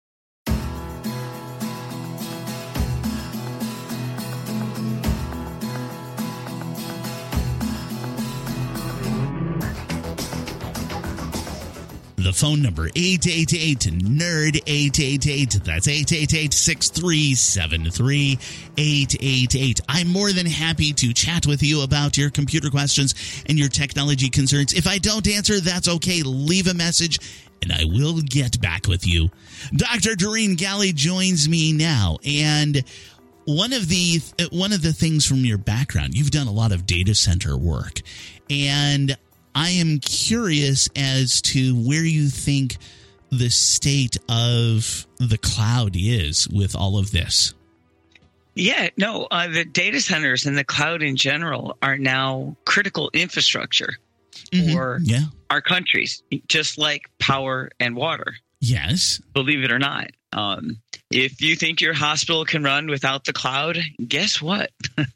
The phone number, eight eight eight N E R D, eight eight eight. That's eight eight eight, six three seven three, eight eight eight. I'm more than happy to chat with you about your computer questions and your technology concerns. If I don't answer, that's okay. Leave a message, and I will get back with you. Doctor Doreen Galley joins me now, and one of the one of the things from your background, you've done a lot of data center work, and I am curious as to where you think the state of the cloud is with all of this. Yeah, no, uh, the data centers and the cloud in general are now critical infrastructure mm-hmm. for yeah. our countries, just like power and water. Yes. Believe it or not. Um, if you think your hospital can run without the cloud, guess what? uh,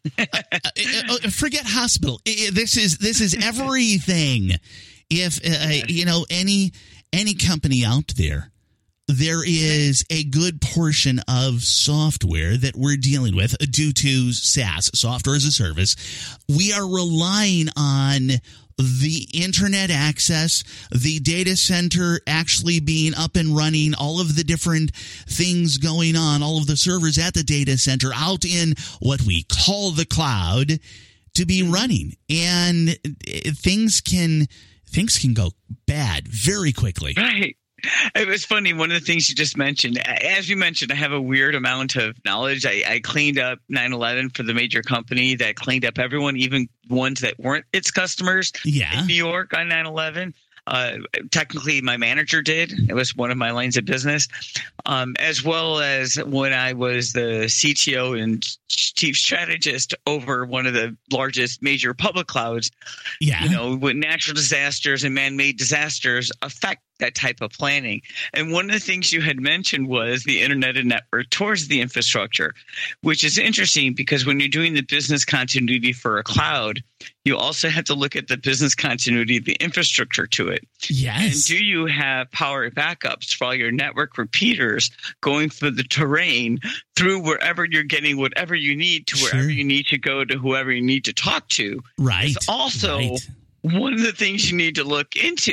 uh, forget hospital. This is this is everything. If uh, you know any any company out there, there is a good portion of software that we're dealing with due to SaaS, software as a service. We are relying on the internet access, the data center actually being up and running, all of the different things going on, all of the servers at the data center out in what we call the cloud to be running. And things can things can go bad very quickly. Right. It was funny. One of the things you just mentioned, as you mentioned, I have a weird amount of knowledge. I, I cleaned up nine eleven for the major company that cleaned up everyone, even ones that weren't its customers yeah. in New York on nine eleven. Uh, technically, my manager did. It was one of my lines of business, um, as well as when I was the C T O and chief strategist over one of the largest major public clouds. Yeah. You know, when natural disasters and man-made disasters affect that type of planning. And one of the things you had mentioned was the internet and network towards the infrastructure, which is interesting because when you're doing the business continuity for a cloud, you also have to look at the business continuity of the infrastructure to it. Yes. And do you have power backups for all your network repeaters going through the terrain through wherever you're getting whatever you need to wherever sure. you need to go to whoever you need to talk to? Right. It's also right. one of the things you need to look into.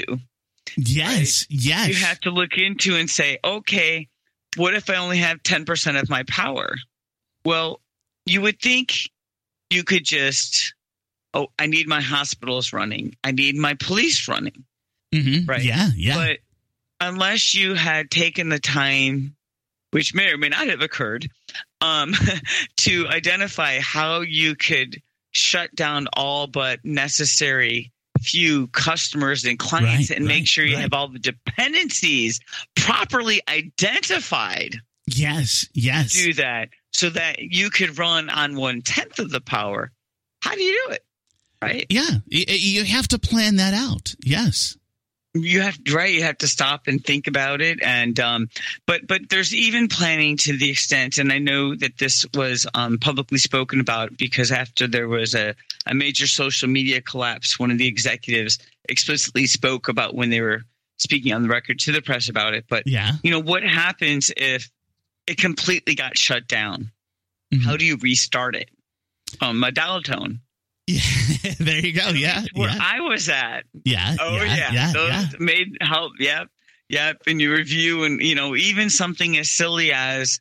Yes, right? yes. You have to look into and say, okay, what if I only have ten percent of my power? Well, you would think you could just, oh, I need my hospitals running. I need my police running. Mm-hmm. Right? Yeah, yeah. But unless you had taken the time, which may or may not have occurred, um, to identify how you could shut down all but necessary few customers and clients right, and make right, sure you right. have all the dependencies properly identified. Yes, yes. Do that so that you could run on one tenth of the power. How do you do it? Right? Yeah, you have to plan that out. Yes. You have right. You have to stop and think about it, and um, but but there's even planning to the extent, and I know that this was um, publicly spoken about because after there was a, a major social media collapse, one of the executives explicitly spoke about when they were speaking on the record to the press about it. But, yeah. you know, what happens if it completely got shut down? Mm-hmm. How do you restart it? Um, a dial tone. Yeah, there you go. Yeah. Where yeah. I was at. Yeah. Oh, yeah. yeah. yeah Those yeah. made help. Yep. Yep. And you review, and, you know, even something as silly as,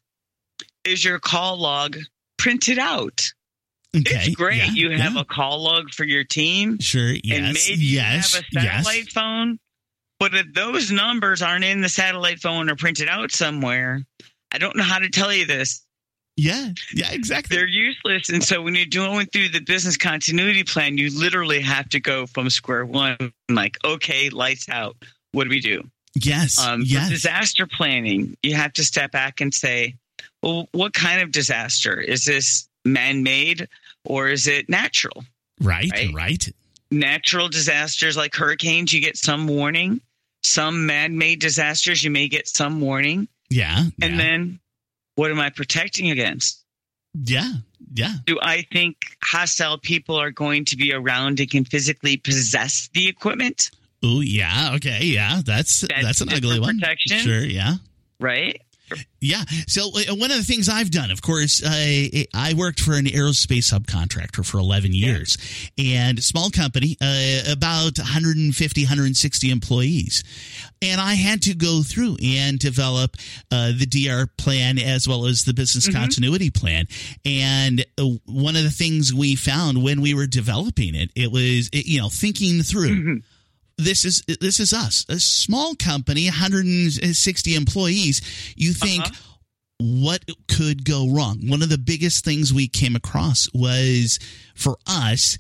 is your call log printed out? Okay. It's great. Yeah, you have yeah. a call log for your team. Sure. Yes. And maybe yes. you have a satellite yes. phone. But if those numbers aren't in the satellite phone or printed out somewhere, I don't know how to tell you this. Yeah. Yeah, exactly. They're useless. And so when you're going through the business continuity plan, you literally have to go from square one. Like, okay, lights out. What do we do? Yes. Um, yes. For disaster planning, you have to step back and say, well, what kind of disaster? Is this man-made or is it natural? Right, right. right. Natural disasters like hurricanes, you get some warning. Some man-made disasters, you may get some warning. Yeah. And yeah. then what am I protecting against? Yeah. Yeah. Do I think hostile people are going to be around and can physically possess the equipment? Oh, yeah. Okay. Yeah. That's that's, that's an ugly one. Protection. Sure. Yeah. Right. Yeah. So uh, one of the things I've done, of course, I I worked for an aerospace subcontractor for eleven years, yeah. and small company, uh, about one hundred fifty, one hundred sixty employees. And I had to go through and develop uh, the D R plan as well as the business mm-hmm. continuity plan. And uh, one of the things we found when we were developing it, it was, it, you know, thinking through. Mm-hmm. This is this is us, a small company, one hundred sixty employees. You think, uh-huh. what could go wrong? One of the biggest things we came across was, for us,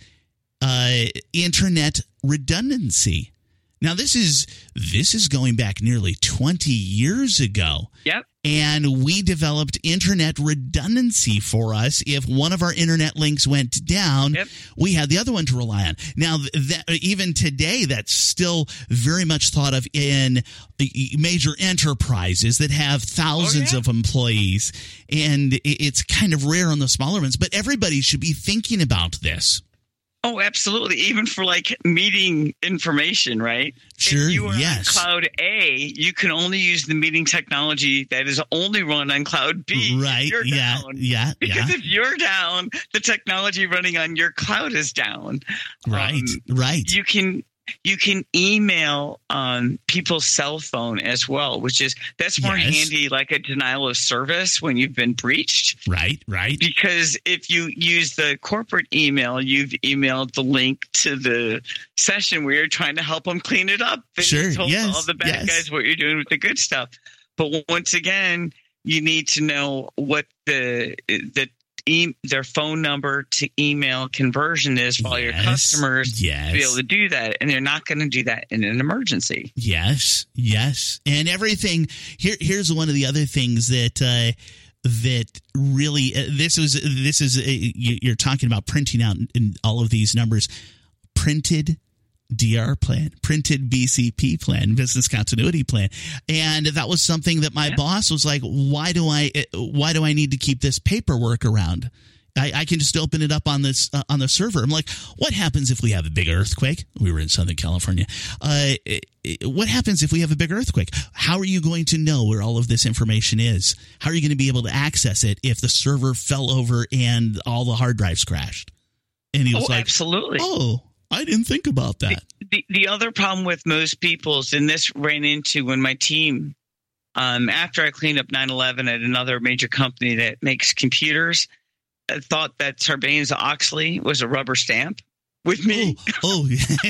uh, internet redundancy. Now, this is this is going back nearly twenty years ago. Yep. And we developed internet redundancy for us. If one of our internet links went down, yep. we had the other one to rely on. Now, that, even today, that's still very much thought of in major enterprises that have thousands oh, yeah. of employees. And it's kind of rare on the smaller ones. But everybody should be thinking about this. Oh, absolutely. Even for like meeting information, right? Sure. If you are yes. on Cloud A, you can only use the meeting technology that is only run on Cloud B. Right. You're yeah. down. Yeah. Because yeah. if you're down, the technology running on your cloud is down. Right. Um, right. You can you can email um, people's cell phone as well, which is that's more yes. handy, like a denial of service when you've been breached. Right, right. Because if you use the corporate email, you've emailed the link to the session where you're trying to help them clean it up. And sure, you told yes, all the bad yes. guys what you're doing with the good stuff. But once again, you need to know what the the E- their phone number to email conversion is for all yes, your customers yes. to be able to do that. And they're not going to do that in an emergency. Yes, yes. And everything here. Here's one of the other things that uh, that really uh, this was this is uh, you're talking about printing out in all of these numbers. Printed D R plan, printed B C P plan, business continuity plan. And that was something that my yeah. boss was like, why do I, why do I need to keep this paperwork around? I, I can just open it up on this, uh, on the server. I'm like, what happens if we have a big earthquake? We were in Southern California. Uh, what happens if we have a big earthquake? How are you going to know where all of this information is? How are you going to be able to access it if the server fell over and all the hard drives crashed? And he was oh, like, absolutely. Oh, I didn't think about that. The, the, the other problem with most people's, and this ran into when my team, um, after I cleaned up nine eleven at another major company that makes computers, I thought that Sarbanes-Oxley was a rubber stamp with me. Oh, oh.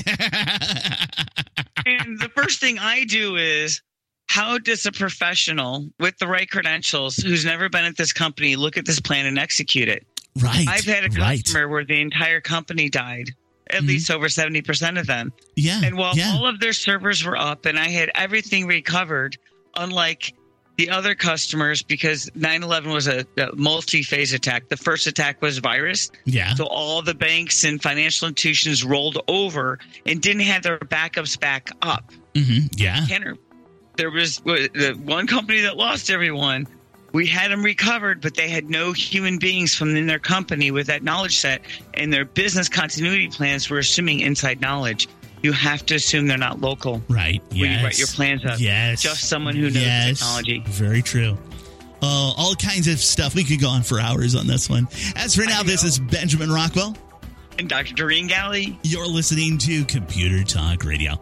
And the first thing I do is, how does a professional with the right credentials who's never been at this company look at this plan and execute it? Right. I've had a customer right. where the entire company died. At mm-hmm. least over seventy percent of them. Yeah. And while yeah. all of their servers were up and I had everything recovered, unlike the other customers, because nine eleven was a, a multi-phase attack. The first attack was virus. Yeah. So all the banks and financial institutions rolled over and didn't have their backups back up. Mm-hmm. Yeah. Kenner, there was the one company that lost everyone. We had them recovered, but they had no human beings from in their company with that knowledge set, and their business continuity plans were assuming inside knowledge. you have to assume they're not local. Right. When Yes. you write your plans up. Yes. Just someone who knows Yes. technology. Very true. Uh, all kinds of stuff. We could go on for hours on this one. As for now, this is Benjamin Rockwell. And Doctor Doreen Galley. You're listening to Computer Talk Radio.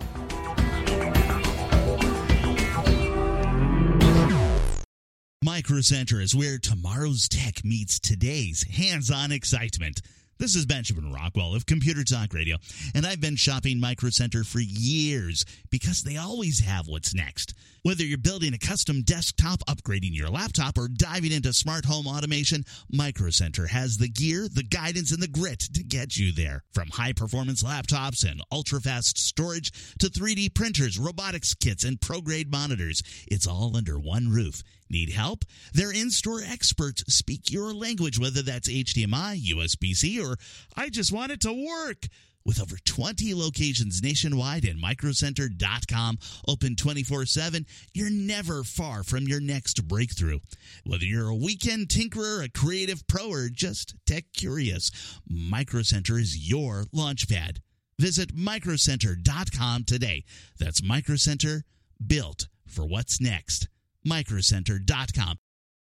Micro Center is where tomorrow's tech meets today's hands-on excitement. This is Benjamin Rockwell of Computer Talk Radio, and I've been shopping Micro Center for years because they always have what's next. Whether you're building a custom desktop, upgrading your laptop, or diving into smart home automation, Micro Center has the gear, the guidance, and the grit to get you there. From high-performance laptops and ultra-fast storage to three D printers, robotics kits, and pro-grade monitors, it's all under one roof. Need help? Their in-store experts speak your language, whether that's H D M I, U S B C, or I just want it to work. With over twenty locations nationwide and micro center dot com open twenty-four seven, you're never far from your next breakthrough. Whether you're a weekend tinkerer, a creative pro, or just tech curious, Micro Center is your launchpad. Visit micro center dot com today. That's Micro Center, built for what's next. micro center dot com.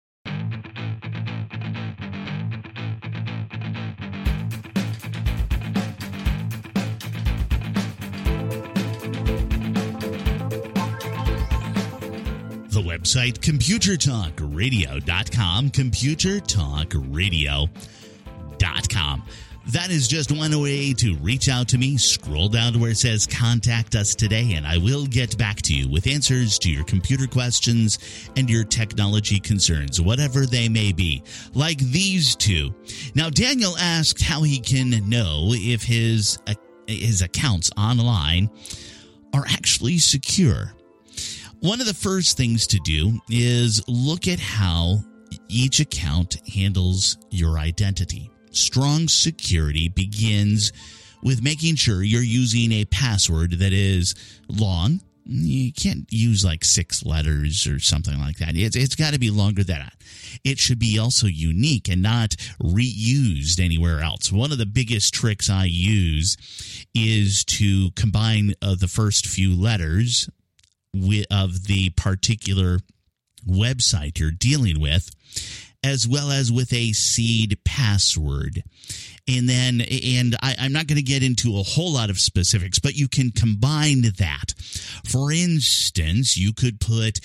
The website computer talk radio dot com, computer talk radio dot com. That is just one way to reach out to me. Scroll down to where it says Contact Us Today, and I will get back to you with answers to your computer questions and your technology concerns, whatever they may be, like these two. Now, Daniel asked how he can know if his, uh, his accounts online are actually secure. One of the first things to do is look at how each account handles your identity. Strong security begins with making sure you're using a password that is long. You can't use like six letters or something like that. It's, it's got to be longer than that. It should be also unique and not reused anywhere else. One of the biggest tricks I use is to combine uh, the first few letters of the particular website you're dealing with, as well as with a seed password. And then, and I, I'm not going to get into a whole lot of specifics, but you can combine that. For instance, you could put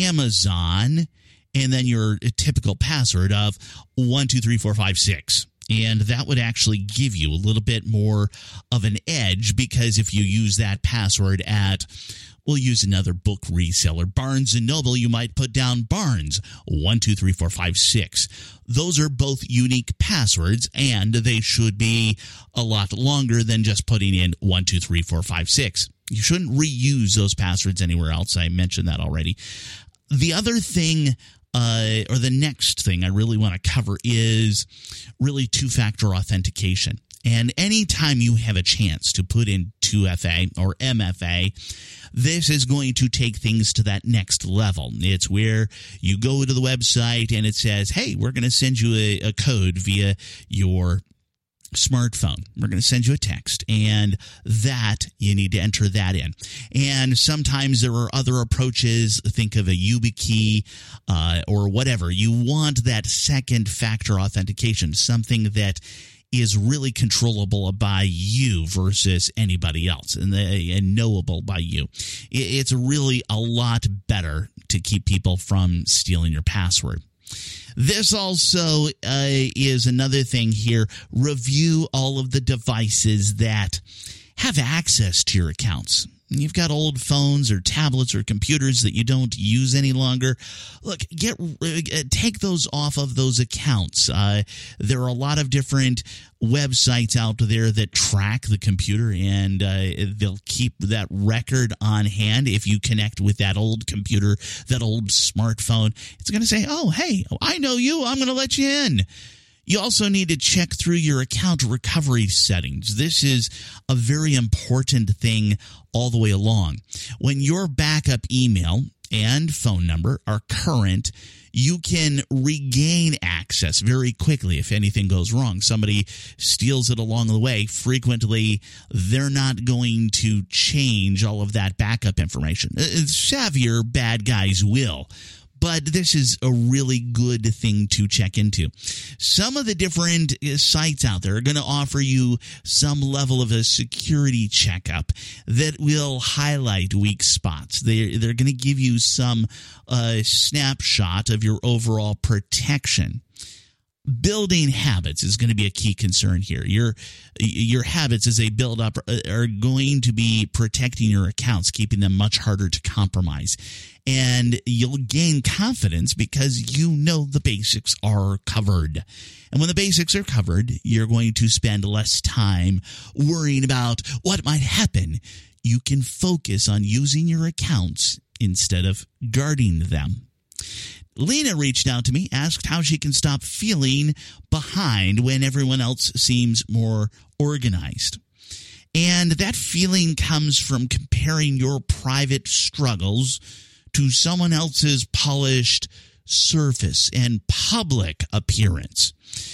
Amazon and then your typical password of one, two, three, four, five, six. And that would actually give you a little bit more of an edge, because if you use that password at, we'll use another book reseller, Barnes and Noble, you might put down Barnes, one, two, three, four, five, six. Those are both unique passwords, and they should be a lot longer than just putting in one, two, three, four, five, six. You shouldn't reuse those passwords anywhere else. I mentioned that already. The other thing, uh, or the next thing I really want to cover is really two-factor authentication. And anytime you have a chance to put in two F A or M F A, this is going to take things to that next level. It's where you go to the website and it says, hey, we're going to send you a, a code via your smartphone. We're going to send you a text, and that you need to enter that in. And sometimes there are other approaches. Think of a YubiKey uh, or whatever. You want that second factor authentication, something that is really controllable by you versus anybody else, and, the, and knowable by you. It's really a lot better to keep people from stealing your password. This also uh, is another thing here. Review all of the devices that have access to your accounts. You've got old phones or tablets or computers that you don't use any longer. Look, get uh, take those off of those accounts. Uh, there are a lot of different websites out there that track the computer, and uh, they'll keep that record on hand. If you connect with that old computer, that old smartphone, it's going to say, oh, hey, I know you. I'm going to let you in. You also need to check through your account recovery settings. This is a very important thing all the way along. When your backup email and phone number are current, you can regain access access very quickly if anything goes wrong. Somebody steals it along the way. Frequently, they're not going to change all of that backup information. Savvier bad guys will. But this is a really good thing to check into. Some of the different sites out there are going to offer you some level of a security checkup that will highlight weak spots. They're, they're going to give you some uh, snapshot of your overall protection. Building habits is going to be a key concern here. Your your habits as they build up are going to be protecting your accounts, keeping them much harder to compromise. And you'll gain confidence because you know the basics are covered. And when the basics are covered, you're going to spend less time worrying about what might happen. You can focus on using your accounts instead of guarding them. Lena reached out to me, asked how she can stop feeling behind when everyone else seems more organized. And that feeling comes from comparing your private struggles to someone else's polished surface and public appearance.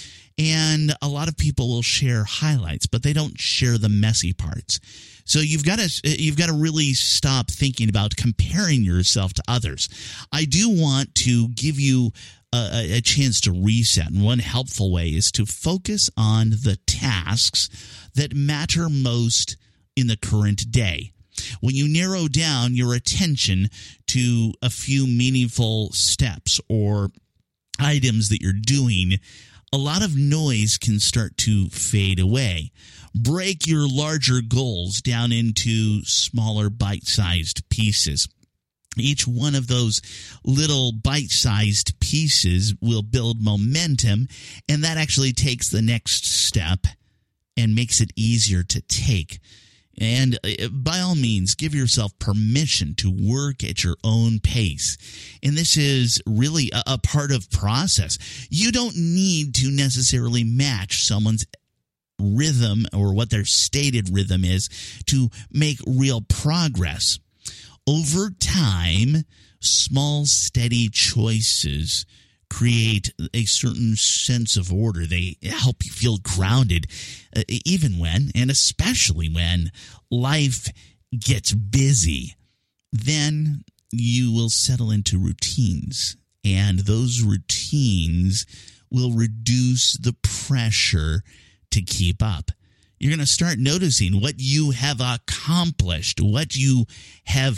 And a lot of people will share highlights, but they don't share the messy parts. So you've got to you've got to really stop thinking about comparing yourself to others. I do want to give you a, a chance to reset, and one helpful way is to focus on the tasks that matter most in the current day. When you narrow down your attention to a few meaningful steps or items that you're doing, a lot of noise can start to fade away. Break your larger goals down into smaller bite-sized pieces. Each one of those little bite-sized pieces will build momentum, and that actually takes the next step and makes it easier to take. And by all means, give yourself permission to work at your own pace. And this is really a, a part of process. You don't need to necessarily match someone's rhythm or what their stated rhythm is to make real progress. Over time, small, steady choices create a certain sense of order. They help you feel grounded, uh, even when, and especially when, life gets busy. Then you will settle into routines, and those routines will reduce the pressure to keep up. You're going to start noticing what you have accomplished, what you have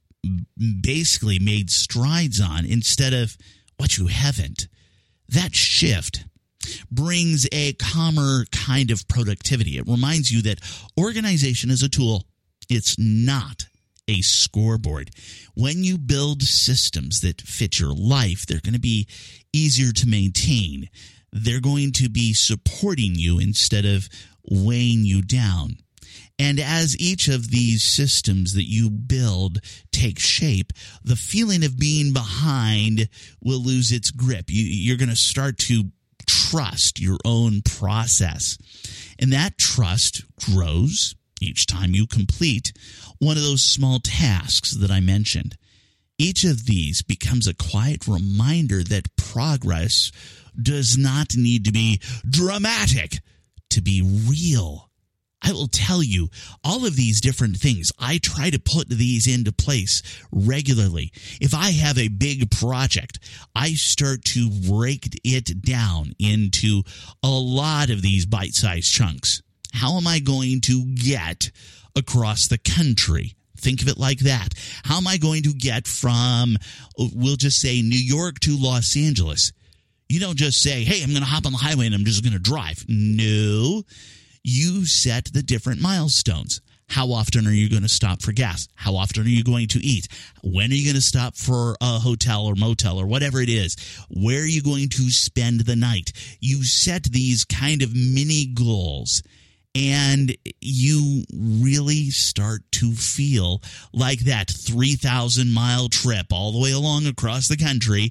basically made strides on instead of what you haven't. That shift brings a calmer kind of productivity. It reminds you that organization is a tool. It's not a scoreboard. When you build systems that fit your life, they're going to be easier to maintain. They're going to be supporting you instead of weighing you down. And as each of these systems that you build take shape, the feeling of being behind will lose its grip. You, you're going to start to trust your own process. And that trust grows each time you complete one of those small tasks that I mentioned. Each of these becomes a quiet reminder that progress does not need to be dramatic to be real. I will tell you, all of these different things, I try to put these into place regularly. If I have a big project, I start to break it down into a lot of these bite-sized chunks. How am I going to get across the country? Think of it like that. How am I going to get from, we'll just say, New York to Los Angeles? You don't just say, hey, I'm going to hop on the highway and I'm just going to drive. No. You set the different milestones. How often are you going to stop for gas? How often are you going to eat? When are you going to stop for a hotel or motel or whatever it is? Where are you going to spend the night? You set these kind of mini goals, and you really start to feel like that three thousand mile trip all the way along across the country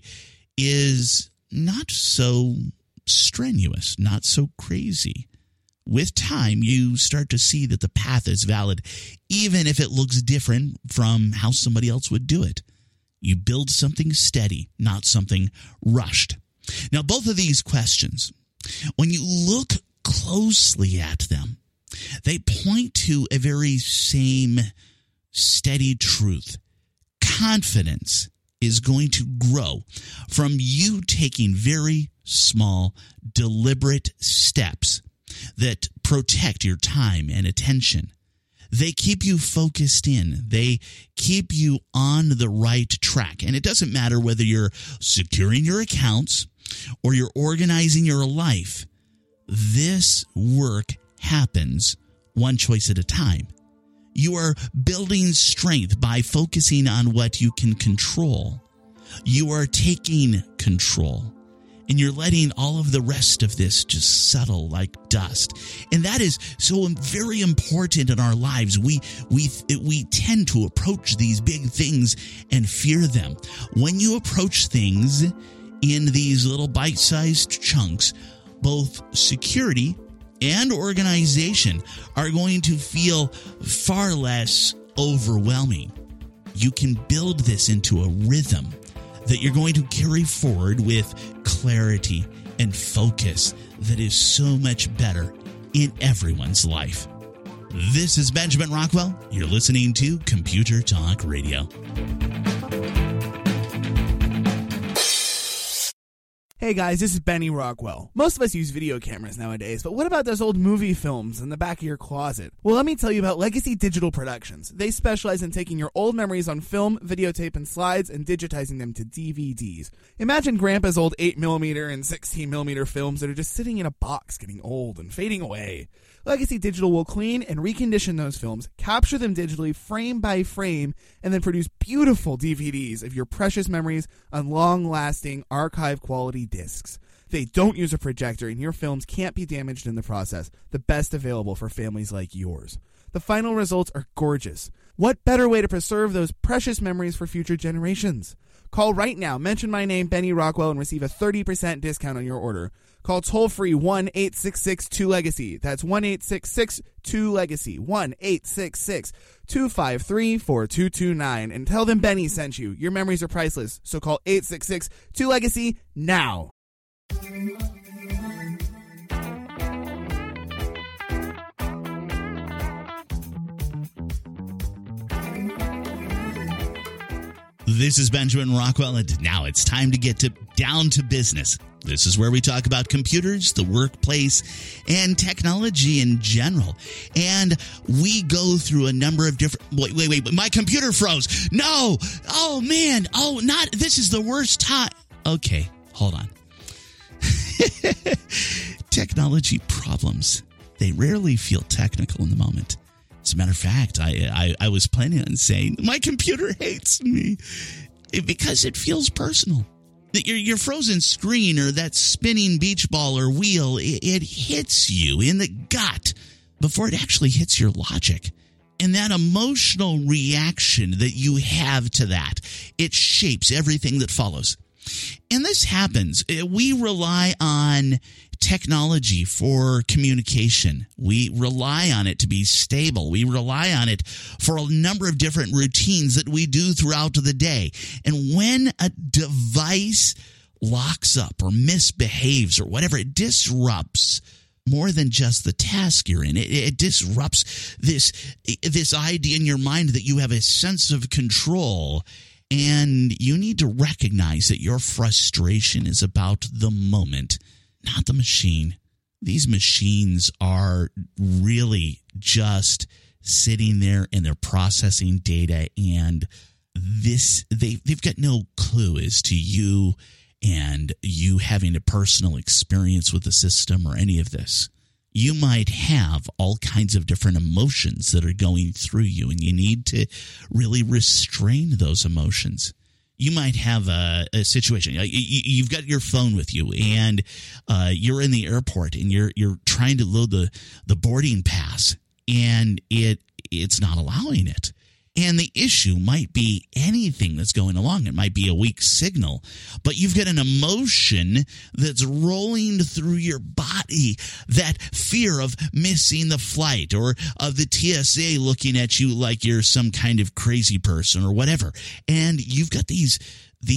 is not so strenuous, not so crazy. With time, you start to see that the path is valid, even if it looks different from how somebody else would do it. You build something steady, not something rushed. Now, both of these questions, when you look closely at them, they point to a very same steady truth. Confidence is going to grow from you taking very small, deliberate steps that protect your time and attention. They keep you focused in. They keep you on the right track. And it doesn't matter whether you're securing your accounts or you're organizing your life. This work happens one choice at a time. You are building strength by focusing on what you can control. You are taking control. And you're letting all of the rest of this just settle like dust. And that is so very important in our lives. We we we tend to approach these big things and fear them. When you approach things in these little bite-sized chunks, both security and organization are going to feel far less overwhelming. You can build this into a rhythm that you're going to carry forward with clarity and focus that is so much better in everyone's life. This is Benjamin Rockwell. You're listening to Computer Talk Radio. Hey guys, this is Benny Rockwell. Most of us use video cameras nowadays, but what about those old movie films in the back of your closet? Well, let me tell you about Legacy Digital Productions. They specialize in taking your old memories on film, videotape, and slides and digitizing them to D V Ds. Imagine Grandpa's old eight millimeter and sixteen millimeter films that are just sitting in a box getting old and fading away. Legacy Digital will clean and recondition those films, capture them digitally frame by frame, and then produce beautiful D V Ds of your precious memories on long-lasting, archive-quality discs. They don't use a projector, and your films can't be damaged in the process, the best available for families like yours. The final results are gorgeous. What better way to preserve those precious memories for future generations? Call right now, mention my name, Benny Rockwell, and receive a thirty percent discount on your order. Call toll-free one eight six six two legacy. That's one eight six six two legacy. one eight six six two five three four two two nine. And tell them Benny sent you. Your memories are priceless. So call eight six six two legacy now. This is Benjamin Rockwell, and now it's time to get to down to business. This is where we talk about computers, the workplace, and technology in general. And we go through a number of different... Wait, wait, wait. My computer froze. No. Oh, man. Oh, not... This is the worst time. Okay, hold on. Technology problems. They rarely feel technical in the moment. As a matter of fact, I, I, I was planning on saying, my computer hates me because it feels personal. That your, your frozen screen or that spinning beach ball or wheel, it, it hits you in the gut before it actually hits your logic. And that emotional reaction that you have to that, it shapes everything that follows. And this happens. We rely on technology for communication. We rely on it to be stable. We rely on it for a number of different routines that we do throughout the day. And when a device locks up or misbehaves or whatever, it disrupts more than just the task you're in. It, it disrupts this, this idea in your mind that you have a sense of control. And you need to recognize that your frustration is about the moment, not the machine. These machines are really just sitting there and they're processing data, and this they they've got no clue as to you and you having a personal experience with the system or any of this. You might have all kinds of different emotions that are going through you, and you need to really restrain those emotions. You might have a, a situation. You've got your phone with you, and uh, you're in the airport, and you're you're trying to load the, the boarding pass, and it it's not allowing it. And the issue might be anything that's going along. It might be a weak signal, but you've got an emotion that's rolling through your body, that fear of missing the flight or of the T S A looking at you like you're some kind of crazy person or whatever. And you've got these, these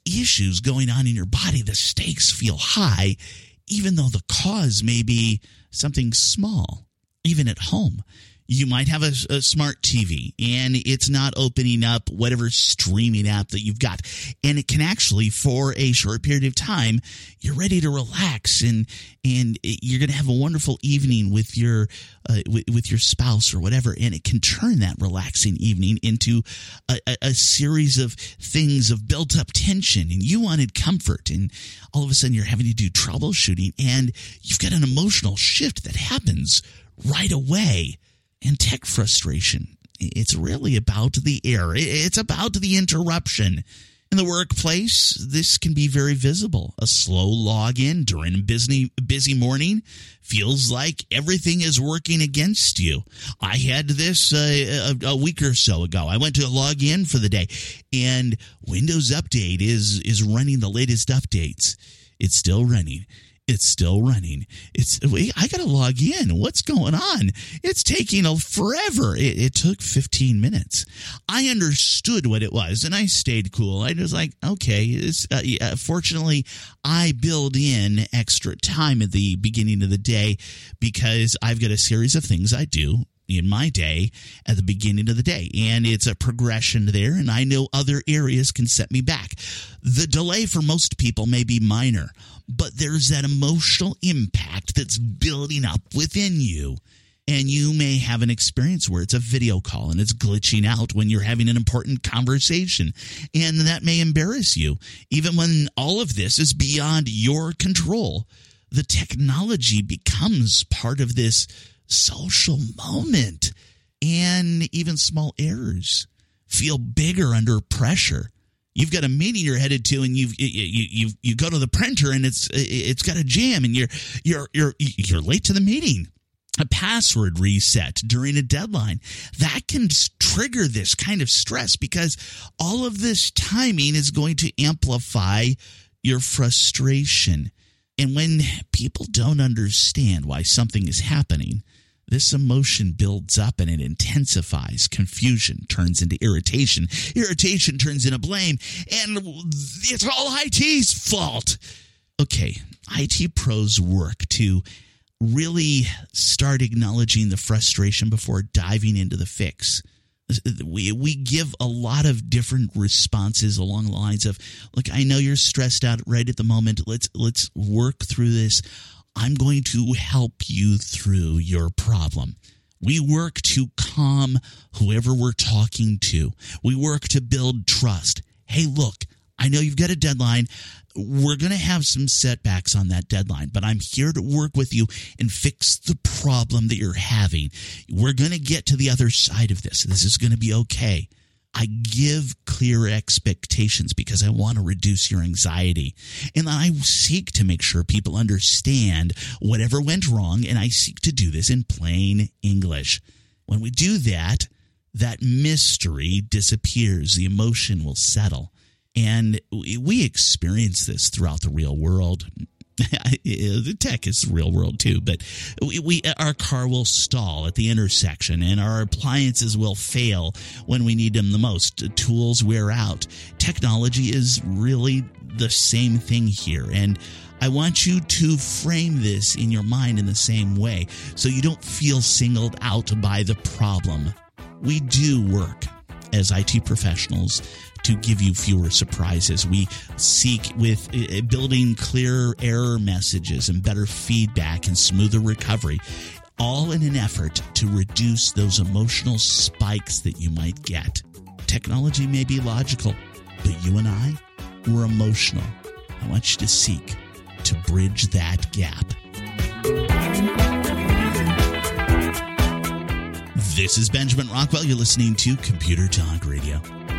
issues going on in your body, the stakes feel high, even though the cause may be something small. Even at home, you might have a, a smart T V and it's not opening up whatever streaming app that you've got. And it can actually, for a short period of time, you're ready to relax and and you're going to have a wonderful evening with your uh, with, with your spouse or whatever. And it can turn that relaxing evening into a, a, a series of things of built up tension. And you wanted comfort. And all of a sudden you're having to do troubleshooting. And you've got an emotional shift that happens right away. And tech frustration, it's really about the error. It's about the interruption. In the workplace, this can be very visible. A slow login during a busy, busy morning feels like everything is working against you. I had this uh, a, a week or so ago. I went to log in for the day, and Windows Update is is running the latest updates. It's still running. It's still running. It's I got to log in. What's going on? It's taking a forever. It, it took fifteen minutes. I understood what it was, and I stayed cool. I was like, okay. It's, uh, yeah, fortunately, I build in extra time at the beginning of the day because I've got a series of things I do in my day at the beginning of the day. And it's a progression there, and I know other areas can set me back. The delay for most people may be minor, but there's that emotional impact that's building up within you. And you may have an experience where it's a video call and it's glitching out when you're having an important conversation. And that may embarrass you, even when all of this is beyond your control. The technology becomes part of this social moment, and even small errors feel bigger under pressure. You've got a meeting you're headed to, and you you you you go to the printer, and it's it's got a jam, and you're you're you're you're late to the meeting. A password reset during a deadline, that can trigger this kind of stress because all of this timing is going to amplify your frustration. And when people don't understand why something is happening, this emotion builds up and it intensifies. Confusion turns into irritation. Irritation turns into blame. And it's all I T's fault. Okay, I T pros work to really start acknowledging the frustration before diving into the fix. We we give a lot of different responses along the lines of, look, I know you're stressed out right at the moment. Let's let's work through this. I'm going to help you through your problem. We work to calm whoever we're talking to. We work to build trust. Hey, look, I know you've got a deadline. We're going to have some setbacks on that deadline, but I'm here to work with you and fix the problem that you're having. We're going to get to the other side of this. This is going to be okay. I give clear expectations because I want to reduce your anxiety. And I seek to make sure people understand whatever went wrong, and I seek to do this in plain English. When we do that, that mystery disappears. The emotion will settle. And we experience this throughout the real world. The tech is the real world too, but we, we our car will stall at the intersection, and our appliances will fail when we need them the most. Tools wear out. Technology is really the same thing here, and I want you to frame this in your mind in the same way so you don't feel singled out by the problem. We do work as I T professionals to give you fewer surprises. We seek with uh, building clear error messages and better feedback and smoother recovery, all in an effort to reduce those emotional spikes that you might get. Technology may be logical, but you and I, we're emotional. I want you to seek to bridge that gap. This is Benjamin Rockwell. You're listening to Computer Talk Radio.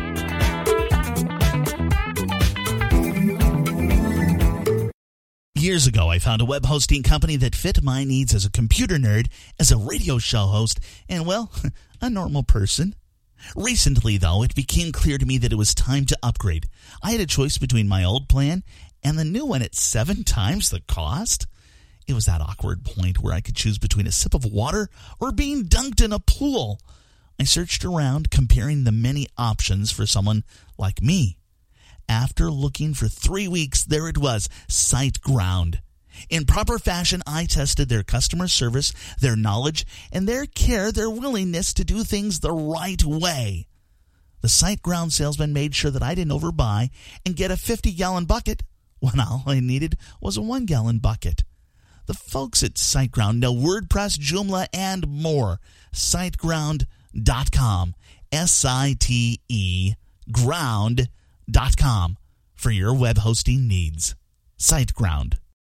Years ago, I found a web hosting company that fit my needs as a computer nerd, as a radio show host, and, well, a normal person. Recently, though, it became clear to me that it was time to upgrade. I had a choice between my old plan and the new one at seven times the cost. It was that awkward point where I could choose between a sip of water or being dunked in a pool. I searched around, comparing the many options for someone like me. After looking for three weeks, there it was, SiteGround. In proper fashion, I tested their customer service, their knowledge, and their care, their willingness to do things the right way. The SiteGround salesman made sure that I didn't overbuy and get a fifty-gallon bucket when all I needed was a one-gallon bucket. The folks at SiteGround know WordPress, Joomla, and more. SiteGround dot com. S I T E ground dot com for your web hosting needs. SiteGround.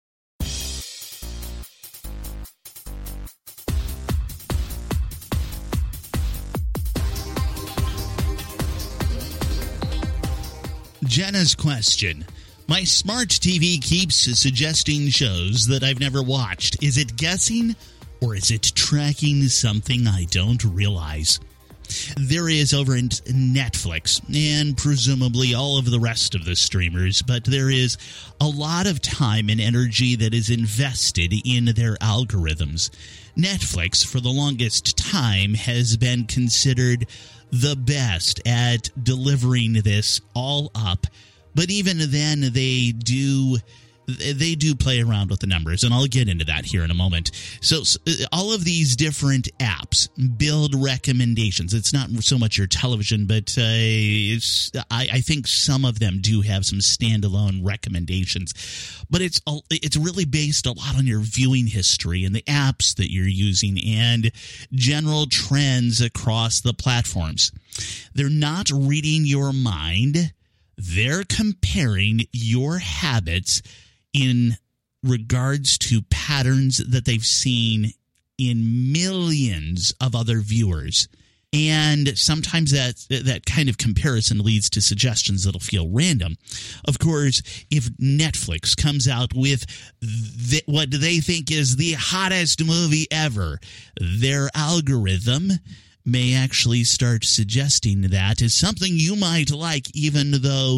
Jenna's question. My smart T V keeps suggesting shows that I've never watched. Is it guessing or is it tracking something I don't realize? There is over in Netflix and presumably all of the rest of the streamers, but there is a lot of time and energy that is invested in their algorithms. Netflix, for the longest time, has been considered the best at delivering this all up. But even then, they do they do play around with the numbers, and I'll get into that here in a moment. So, so all of these different apps build recommendations. It's not so much your television, but uh, it's, I, I think some of them do have some standalone recommendations. But it's it's really based a lot on your viewing history and the apps that you're using and general trends across the platforms. They're not reading your mind. They're comparing your habits in regards to patterns that they've seen in millions of other viewers. And sometimes that that kind of comparison leads to suggestions that'll feel random. Of course, if Netflix comes out with the, what they think is the hottest movie ever, their algorithm may actually start suggesting that as something you might like, even though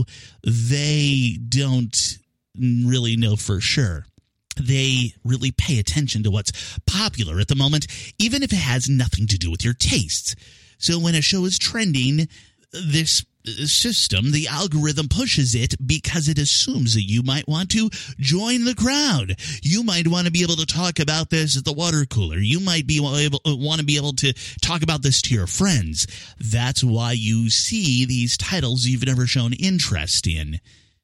they don't really know for sure. They really pay attention to what's popular at the moment, even if it has nothing to do with your tastes. So when a show is trending, this system, the algorithm pushes it because it assumes that you might want to join the crowd. You might want to be able to talk about this at the water cooler. You might be able, want to be able to talk about this to your friends. That's why you see these titles you've never shown interest in.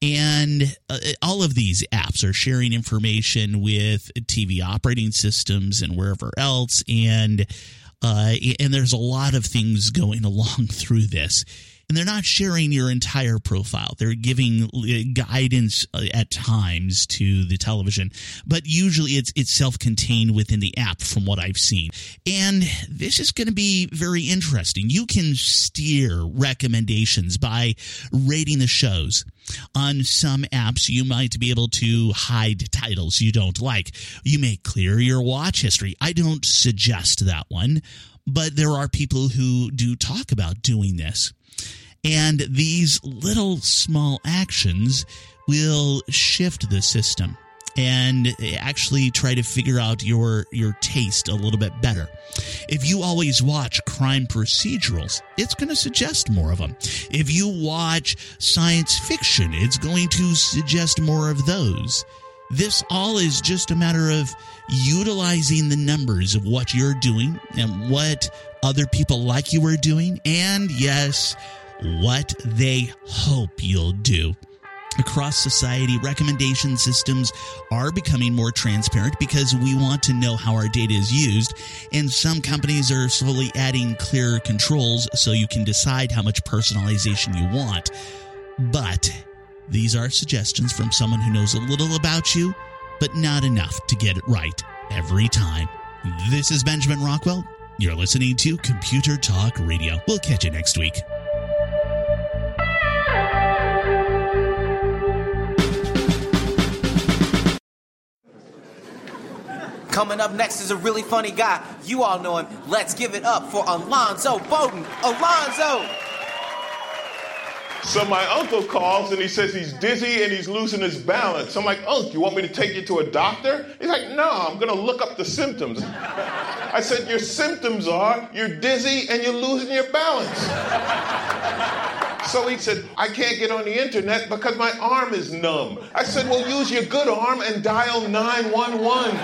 And uh, all of these apps are sharing information with T V operating systems and wherever else. And uh, and there's a lot of things going along through this. And they're not sharing your entire profile. They're giving guidance at times to the television, but usually it's it's self-contained within the app from what I've seen. And this is going to be very interesting. You can steer recommendations by rating the shows. On some apps, you might be able to hide titles you don't like. You may clear your watch history. I don't suggest that one, but there are people who do talk about doing this. And these little small actions will shift the system and actually try to figure out your your taste a little bit better. If you always watch crime procedurals, it's going to suggest more of them. If you watch science fiction, it's going to suggest more of those. This all is just a matter of utilizing the numbers of what you're doing and what other people like you are doing, and yes, what they hope you'll do. Across society, recommendation systems are becoming more transparent because we want to know how our data is used, and some companies are slowly adding clearer controls so you can decide how much personalization you want. But these are suggestions from someone who knows a little about you, but not enough to get it right every time. This is Benjamin Rockwell. You're listening to Computer Talk Radio. We'll catch you next week. Coming up next is a really funny guy. You all know him. Let's give it up for Alonzo Bowden. Alonzo! So my uncle calls and he says he's dizzy and he's losing his balance. I'm like, Unc, you want me to take you to a doctor? He's like, no, I'm going to look up the symptoms. I said, your symptoms are you're dizzy and you're losing your balance. So he said, I can't get on the internet because my arm is numb. I said, well, use your good arm and dial nine one one.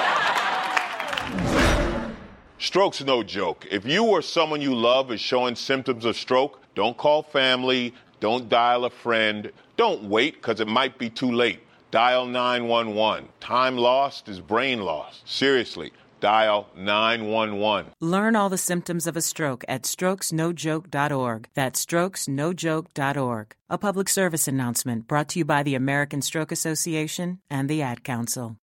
Stroke's no joke. If you or someone you love is showing symptoms of stroke, don't call family, don't dial a friend, don't wait because it might be too late. Dial nine one one. Time lost is brain lost. Seriously, dial nine one one. Learn all the symptoms of a stroke at strokes no joke dot org. That's strokes no joke dot org. A public service announcement brought to you by the American Stroke Association and the Ad Council.